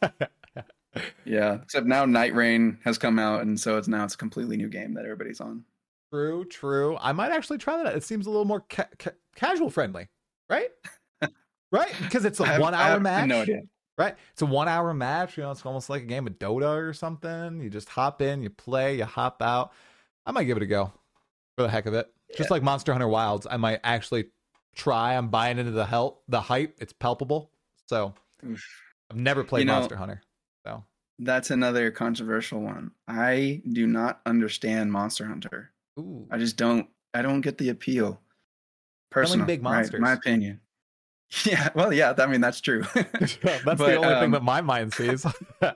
Yeah. Except now Night Rain has come out, and so it's now it's a completely new game that everybody's on. True, true. I might actually try that. It seems a little more ca- ca- casual friendly, right? Right? Because it's a I have- one I hour have match. No idea. Right? It's a one hour match. You know, it's almost like a game of Dota or something. You just hop in, you play, you hop out. I might give it a go for the heck of it. Just Yeah. like Monster Hunter Wilds, I might actually try. I'm buying into the help, the hype. It's palpable. So Oof. I've never played You know- Monster Hunter. So That's another controversial one. I do not understand Monster Hunter. ooh. I just don't. I don't get the appeal. Killing Personal, big right? monsters. My opinion. Yeah. Well, yeah. I mean, that's true. That's But, the only thing um, that my mind sees. I don't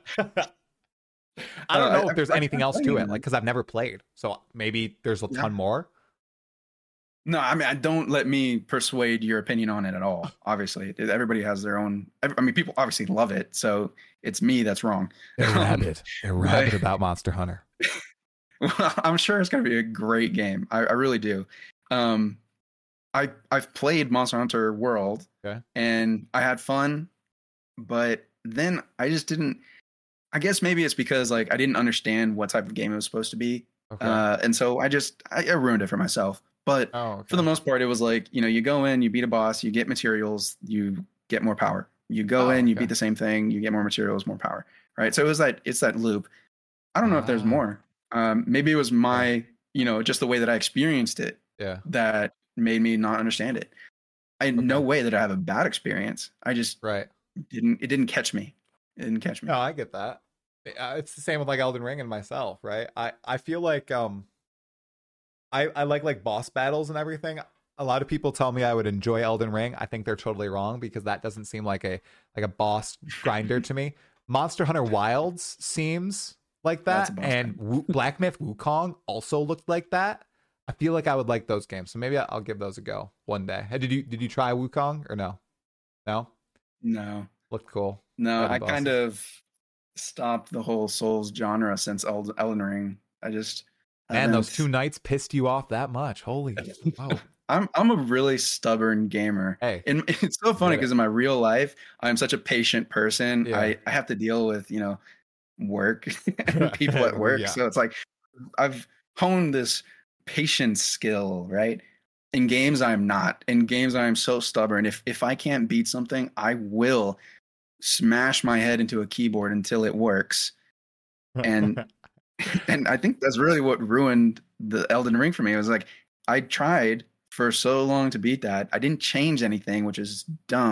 Uh, know I- if there's I- anything I else play to it, it, like man. because I've never played. So maybe there's a Yeah. ton more. No, I mean, I don't let me persuade your opinion on it at all. Obviously, everybody has their own. I mean, people obviously love it, so it's me that's wrong. They're Um, rabid. They're right. rabid about Monster Hunter. Well, I'm sure it's going to be a great game. I, I really do. Um, I I've played Monster Hunter World, Okay. and I had fun, but then I just didn't. I guess maybe it's because like I didn't understand what type of game it was supposed to be, Okay. uh, and so I just I, I ruined it for myself. But oh, okay. for the most part, it was like, you know, you go in, you beat a boss, you get materials, you get more power. You go Oh, in, you okay. beat the same thing, you get more materials, more power. Right. So it was that it's that loop. I don't know if there's Ah. more. Um, maybe it was my, you know, just the way that I experienced it yeah. that made me not understand it. I had no Okay. way that I have a bad experience. I just Right. didn't, it didn't catch me. It didn't catch me. No, I get that. Uh, it's the same with like Elden Ring and myself, right? I I feel like um, I I like like boss battles and everything. A lot of people tell me I would enjoy Elden Ring. I think they're totally wrong because that doesn't seem like a like a boss grinder to me. Monster Hunter Wilds seems like That's that, a boss and Wu- Black Myth Wukong also looked like that. I feel like I would like those games, so maybe I'll give those a go one day. Hey, did you did you try Wukong or no? No, No, looked cool. no, Better I bosses. kind of stopped the whole Souls genre since Eld- Elden Ring. I just, Man, those haven't- two nights pissed you off that much. Holy, oh, I'm I'm a really stubborn gamer. hey, And it's so funny Get it. because in my real life, I'm such a patient person. Yeah. I, I have to deal with, you know, work and people at work. Yeah. So it's like I've honed this patience skill, right? In games, I'm not. In games, I'm so stubborn. If if I can't beat something, I will smash my head into a keyboard until it works. And and I think that's really what ruined the Elden Ring for me. It was like I tried for so long to beat that. I didn't change anything, which is dumb,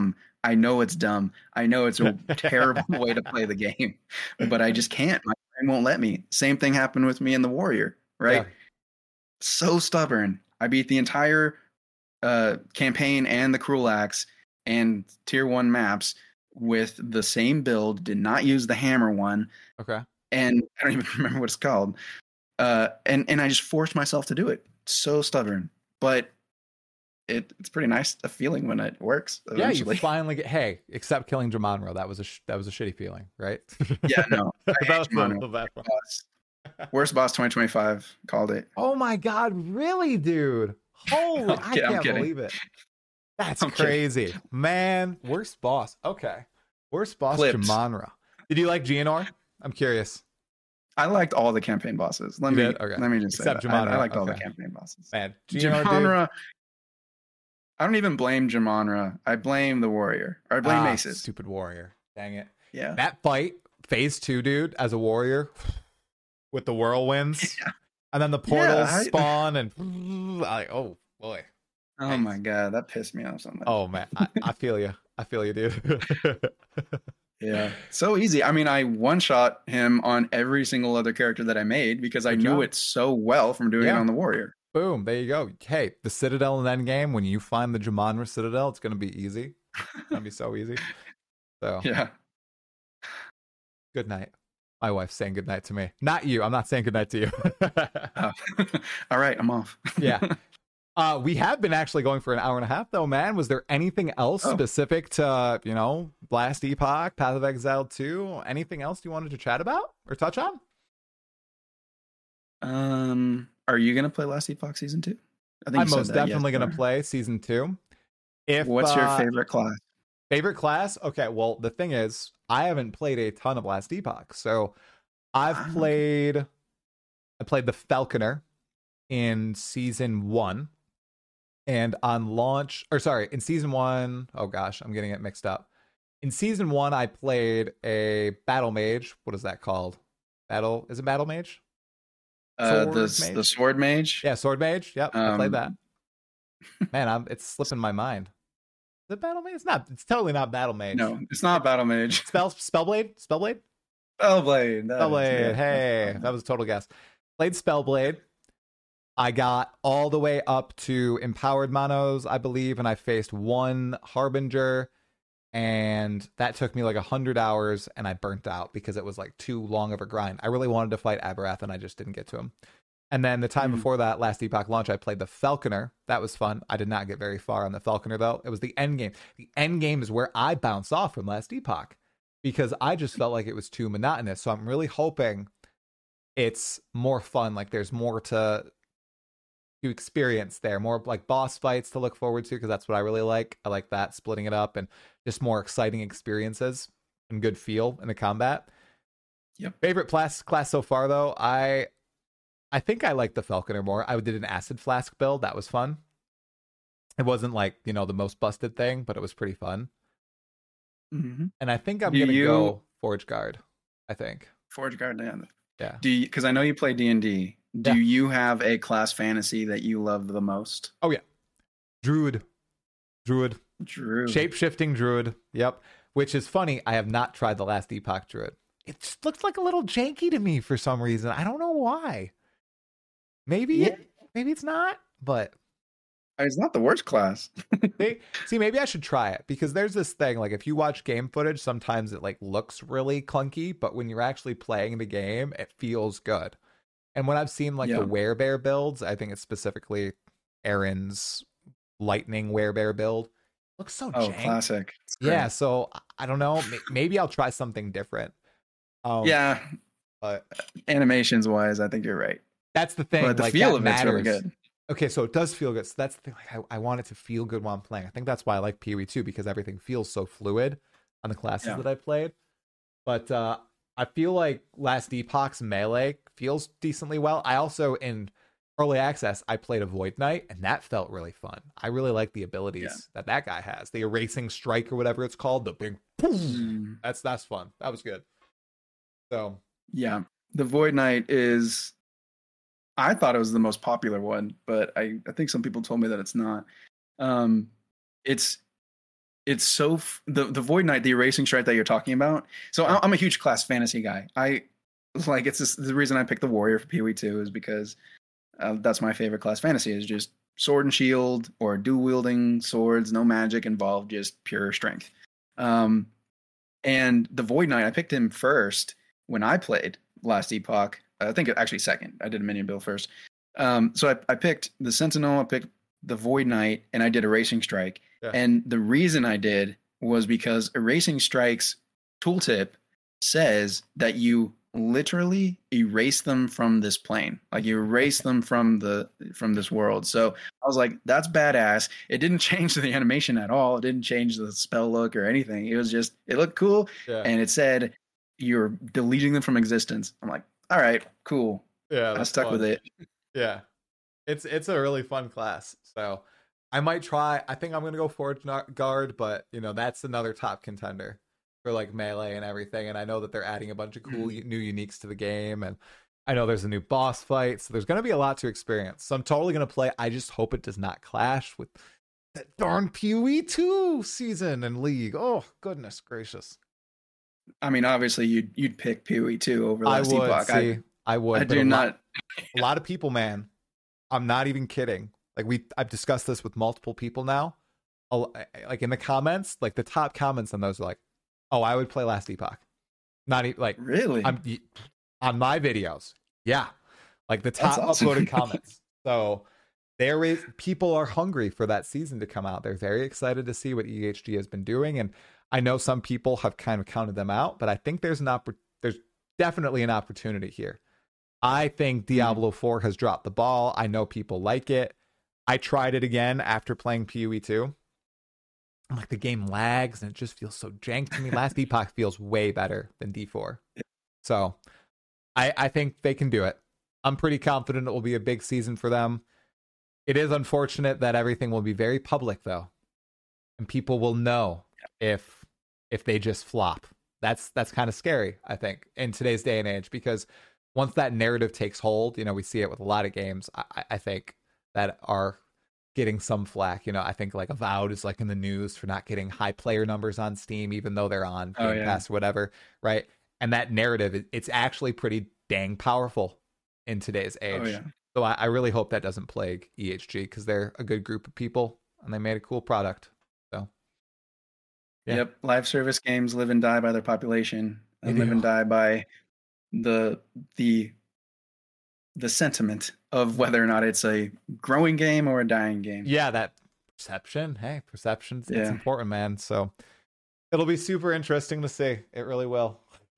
I know it's dumb. I know it's a terrible way to play the game, but I just can't. My brain won't let me. Same thing happened with me in the Warrior, right? Yeah. So stubborn. I beat the entire uh, campaign and the Cruel Axe and tier one maps with the same build. Did not use the hammer one. Okay. And I don't even remember what it's called. Uh, and and I just forced myself to do it. So stubborn, but it it's pretty nice a feeling when it works. Eventually. Yeah, you finally get. Hey, except killing Jumanro, that was a sh- that was a shitty feeling, right? Yeah, no. I that hate was Jumanro. a bad one. Boss. Worst boss twenty twenty-five called it. Oh my god, really, dude? Holy, I'm I kid- I'm can't kidding. believe it. That's I'm kidding. crazy, man. Worst boss. Okay, worst boss Clipped. Jumanra. Did you like Geonor? I'm curious. I liked all the campaign bosses. Let You me did? Okay. let me just say Except that. I, Jumanra, I liked all the okay. campaign bosses. Man, Geonor, dude. Jumanra. I don't even blame Jumanra. I blame the Warrior. Or I blame Ah, Maces. Stupid warrior. Dang it. Yeah. That fight, phase two, dude, as a warrior, with the whirlwinds, Yeah. and then the portals I- spawn, and like, oh boy. Oh Nice. my god, that pissed me off so much. Oh man, I, I feel you. I feel you, dude. Yeah. So easy. I mean, I one shot him on every single other character that I made because I Good knew job. it so well from doing Yeah. it on the Warrior. Boom, there you go. Hey, the Citadel in Endgame, when you find the Jumanra Citadel, it's gonna be easy. It's gonna be so easy. So Yeah. good night. My wife's saying good night to me. Not you. I'm not saying good night to you. Oh. All right, I'm off. Yeah. Uh, we have been actually going for an hour and a half, though, man. Was there anything else Oh. specific to, you know, Blast Epoch, Path of Exile two? Anything else you wanted to chat about or touch on? Um, are you gonna play Last Epoch season two? I think I'm you said most that, yes, definitely you going to are. play season two. If What's your uh, favorite class? favorite class? Okay, well, the thing is, I haven't played a ton of Last Epoch, so I've Ah, okay. played. I played the Falconer in season one, and on launch, or sorry, in season one. Oh gosh, I'm getting it mixed up. In season one, I played a battle mage. What is that called? Battle is it battle mage? Uh, the Sword the mage? sword mage. Yeah, sword mage. Yep, I played that. Um, Man, I'm it's slipping my mind. Is it battle mage? It's not. It's totally not battle mage. No, it's not battle mage. Spell Spellblade. Spellblade. Spellblade. that is- Spellblade. yeah, Hey, that's that was a total guess. Played Spellblade. I got all the way up to Empowered Manos, I believe, and I faced one Harbinger, and that took me like a hundred hours, and I burnt out because it was like too long of a grind. I really wanted to fight Aberath, and I just didn't get to him. And then the time Mm. before that, last Epoch launch, I played the Falconer. That was fun. I did not get very far on the Falconer, though. It was the end game. The end game is where I bounce off from last Epoch because I just felt like it was too monotonous. So I'm really hoping it's more fun. Like there's more to to experience there, more like boss fights to look forward to because that's what I really like. I like that, splitting it up and just more exciting experiences and good feel in the combat. Yep. Favorite class class so far though, I I think I like the Falconer more. I did an Acid Flask build. That was fun. It wasn't like, you know, the most busted thing, but it was pretty fun. Mhm. And I think I'm Do going to you- go Forge Guard, I think. Forge Guard. Yeah. Yeah. Do you? Because I know you play D and D. Do Yeah. you have a class fantasy that you love the most? Druid. Druid. Drew. Shape-shifting Druid. Yep. Which is funny. I have not tried the last Epoch Druid. It just looks like a little janky to me for some reason. I don't know why. Maybe Yeah. it, maybe it's not, but It's not the worst class. They, see, maybe I should try it because there's this thing, like if you watch game footage, sometimes it like looks really clunky, but when you're actually playing the game, it feels good. And when I've seen like Yeah. the Werebear builds, I think it's specifically Aaron's Lightning Werebear build. Looks so Oh, jank. classic. It's great. Yeah, so I- I don't know. May- Maybe I'll try something different. Um, Yeah. but Animations wise, I think you're right. that's the thing. But the like, feel that of it's really matters. good. Okay, so it does feel good. So that's the thing. Like, I, I want it to feel good while I'm playing. I think that's why I like P O E too, because everything feels so fluid on the classes Yeah. that I played. But uh, I feel like Last Epoch's melee feels decently well. I also, in early access, I played a Void Knight, and that felt really fun. I really like the abilities Yeah. that that guy has. The Erasing Strike or whatever it's called. The big... poof. Mm, That's, that's fun. That was good. So, yeah. The Void Knight is, I thought it was the most popular one, but I, I think some people told me that it's not. Um, it's it's so f- the the Void Knight, the erasing strike that you're talking about. So I'm, I'm a huge class fantasy guy. I like it's just, the reason I picked the warrior for P O E two is because uh, that's my favorite class fantasy. Is just sword and shield or dual wielding swords, no magic involved, just pure strength. Um, and the Void Knight, I picked him first when I played Last Epoch. I think actually second. I did a minion build first. Um, so I, I picked the Sentinel, I picked the Void Knight, and I did Erasing Strike. Yeah. And the reason I did was because Erasing Strike's tooltip says that you literally erase them from this plane. Like you erase them from the from this world. So I was like, that's badass. It didn't change the animation at all. It didn't change the spell look or anything. It was just, it looked cool. Yeah. And it said you're deleting them from existence. I'm like, all right, cool. Yeah, I stuck fun. with it. Yeah, it's it's a really fun class. So I might try. I think I'm gonna go Forge Guard, but you know that's another top contender for like melee and everything. And I know that they're adding a bunch of cool mm. new uniques to the game, and I know there's a new boss fight, so there's gonna be a lot to experience. So I'm totally gonna play. I just hope it does not clash with that darn P O E two season and League. Oh goodness gracious. I mean, obviously you'd you'd pick P O E two over Last I would, Epoch. See, I, I would. I do a not. Lot, a lot of people, man. I'm not even kidding. Like we, I've discussed this with multiple people now. Like in the comments, like the top comments on those are like, "Oh, I would play Last Epoch." Not even like really. I'm on my videos. Yeah, like the top awesome. uploaded comments. So there is people are hungry for that season to come out. They're very excited to see what E H G has been doing, and I know some people have kind of counted them out, but I think there's an opp- there's definitely an opportunity here. I think Diablo four has dropped the ball. I know people like it. I tried it again after playing P O E two. I'm like, the game lags and it just feels so jank to me. Last Epoch feels way better than D four. So I, I think they can do it. I'm pretty confident it will be a big season for them. It is unfortunate that everything will be very public, though. And people will know if if they just flop. That's that's kind of scary, I think, in today's day and age, because once that narrative takes hold, you know, we see it with a lot of games, I, I think, that are getting some flack. You know, I think like Avowed is like in the news for not getting high player numbers on Steam, even though they're on Game oh, yeah. Pass or whatever, right? And that narrative, it's actually pretty dang powerful in today's age. Oh, yeah. So I, I really hope that doesn't plague E H G, because they're a good group of people and they made a cool product. So yeah. Yep, live service games live and die by their population, and live and die by the the the sentiment of whether or not it's a growing game or a dying game. Yeah, that perception. Hey, perception's yeah. it's important, man. So it'll be super interesting to see. It really will.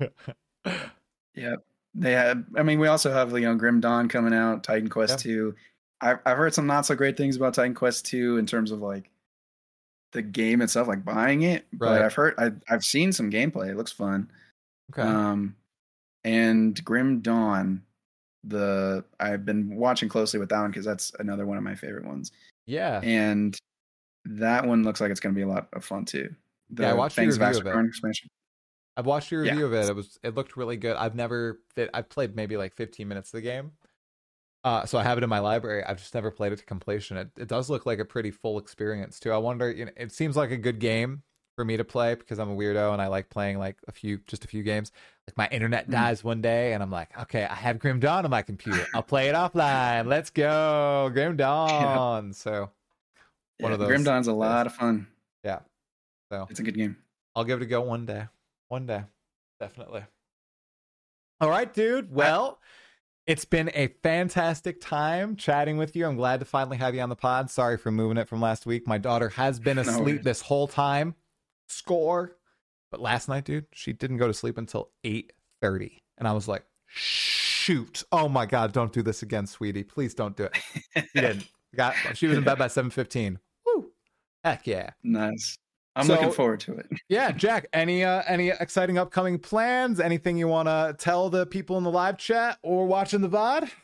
Yeah, they have. I mean, we also have you know Grim Dawn coming out, Titan Quest yeah. two. I've I've heard some not so great things about Titan Quest two in terms of like the game itself, like buying it. Right. But I've heard, I've, I've seen some gameplay. It looks fun. Okay. Um, and Grim Dawn, the I've been watching closely with that one because that's another one of my favorite ones. Yeah. And that one looks like it's going to be a lot of fun too. The yeah, I watched your review of it. Expansion. I've watched your review yeah. of it. It was it looked really good. I've never fit. I've played maybe like fifteen minutes of the game. Uh, so I have it in my library. I've just never played it to completion. It it does look like a pretty full experience too. I wonder, you know, it seems like a good game for me to play because I'm a weirdo and I like playing like a few, just a few games. Like my internet dies mm. one day and I'm like, okay, I have Grim Dawn on my computer. I'll play it offline. Let's go, Grim Dawn. Yeah. So one yeah, of those. Grim Dawn's a lot of fun. Yeah. So it's a good game. I'll give it a go one day. One day, definitely. All right, dude. Well. I- It's been a fantastic time chatting with you. I'm glad to finally have you on the pod. Sorry for moving it from last week. My daughter has been asleep no this whole time. Score. But last night, dude, she didn't go to sleep until eight thirty. And I was like, shoot. Oh, my God. Don't do this again, sweetie. Please don't do it. She didn't. Got, she was in bed by seven fifteen. Woo. Heck yeah. Nice. I'm so, looking forward to it. Yeah, Jack, any uh, any exciting upcoming plans? Anything you want to tell the people in the live chat or watching the V O D?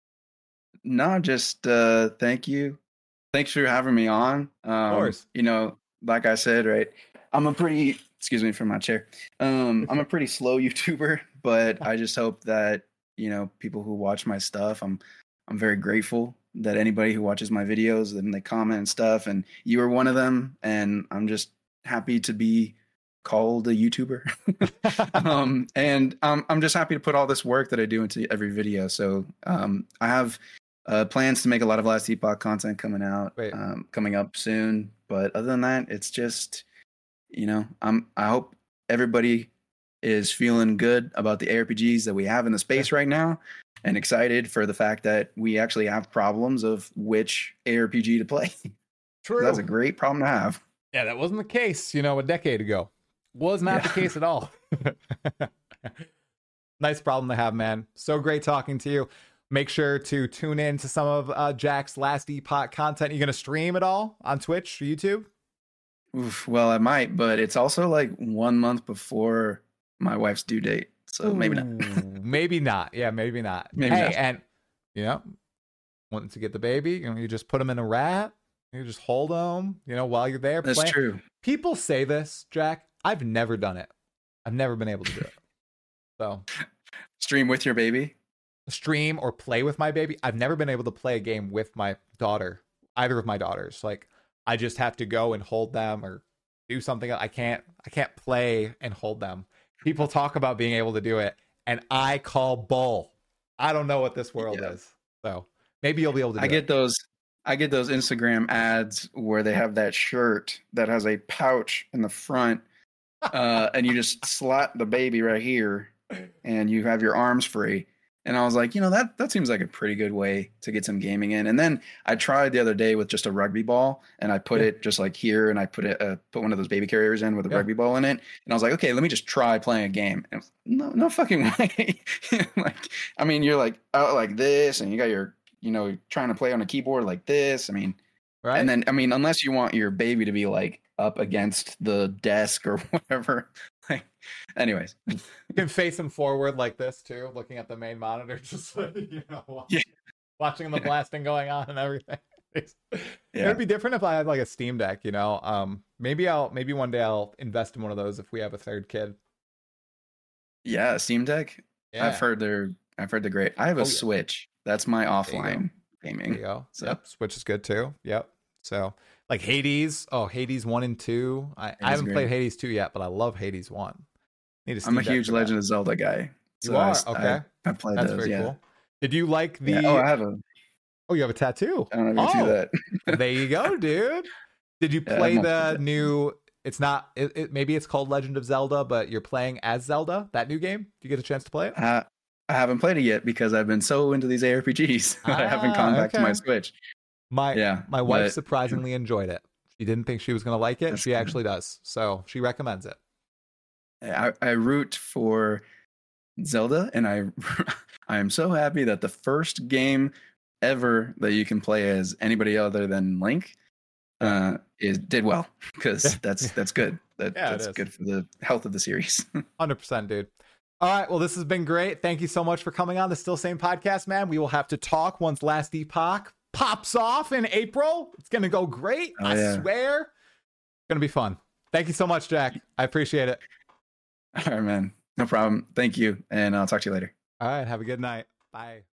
No, just uh, thank you. Thanks for having me on. Um, of course. You know, like I said, right, I'm a pretty, excuse me for my chair. Um, I'm a pretty slow YouTuber, but I just hope that, you know, people who watch my stuff, I'm I'm very grateful that anybody who watches my videos and they comment and stuff, and you are one of them, and I'm just happy to be called a YouTuber. um, and um, I'm just happy to put all this work that I do into every video. So um, I have uh, plans to make a lot of Last Epoch content coming out, um, coming up soon. But other than that, it's just, you know, I'm, I hope everybody is feeling good about the A R P Gs that we have in the space right now, and excited for the fact that we actually have problems of which A R P G to play. True. So that's a great problem to have. Yeah, that wasn't the case, you know, a decade ago. Was not yeah. the case at all. Nice problem to have, man. So great talking to you. Make sure to tune in to some of uh, Jack's Last Epoch content. You going to stream it all on Twitch or YouTube? Oof, well, I might, but it's also like one month before my wife's due date. So Ooh, maybe not. Maybe not. Yeah, maybe not. Maybe hey, not. And, you know, wanting to get the baby, you know, you just put them in a wrap. You just hold them, you know, while you're there. That's playing. True. People say this, Jack. I've never done it. I've never been able to do it. So, stream with your baby? Stream or play with my baby. I've never been able to play a game with my daughter, either of my daughters. Like, I just have to go and hold them or do something. I can't, I can't play and hold them. People talk about being able to do it, and I call bull. I don't know what this world yeah. is. So maybe you'll be able to do I it. get those. I get those Instagram ads where they have that shirt that has a pouch in the front, uh, and you just slot the baby right here, and you have your arms free. And I was like, you know, that that seems like a pretty good way to get some gaming in. And then I tried the other day with just a rugby ball, and I put yeah. it just like here, and I put it uh, put one of those baby carriers in with a yeah. rugby ball in it. And I was like, okay, let me just try playing a game. And no, no fucking way. Like, I mean, you're like out like this, and you got your, you know, trying to play on a keyboard like this. I mean, right. And then, I mean, unless you want your baby to be like up against the desk or whatever. Like, anyways, you can face him forward like this too, looking at the main monitor, just like, you know, watching, yeah. watching the blasting going on and everything. Yeah. It'd be different if I had like a Steam Deck, you know. Um, maybe I'll maybe one day I'll invest in one of those if we have a third kid. Yeah, Steam Deck. Yeah. I've heard they're I've heard they're great. I have a oh, Switch. Yeah. That's my offline gaming. There you go. So. Yep, Switch is good too. Yep. So like Hades. Oh, Hades one and two. I, I haven't great. played Hades two yet, but I love Hades one. Need I'm a huge Legend of Zelda guy. So you are? I, okay. I, I played That's those, very yeah. cool. Did you like the... Yeah. Oh, I have a... Oh, you have a tattoo? I don't know if you oh. see that. Well, there you go, dude. Did you play yeah, the new... It's not... It, it, maybe it's called Legend of Zelda, but you're playing as Zelda, that new game? Did you get a chance to play it? Uh, I haven't played it yet because I've been so into these A R P Gs that ah, I haven't gone back okay. to my Switch. My, yeah, my wife but... surprisingly enjoyed it. She didn't think she was going to like it. That's she good. Actually does. So she recommends it. I, I root for Zelda, and I I am so happy that the first game ever that you can play as anybody other than Link uh, is did well, because that's that's good. That, yeah, that's good for the health of the series. one hundred percent, dude. All right, well, this has been great. Thank you so much for coming on the Still Sane podcast, man. We will have to talk once Last Epoch pops off in April. It's gonna go great. Oh, I yeah. swear. It's gonna be fun. Thank you so much, Jack. I appreciate it. All right, man. No problem. Thank you. And I'll talk to you later. All right. Have a good night. Bye.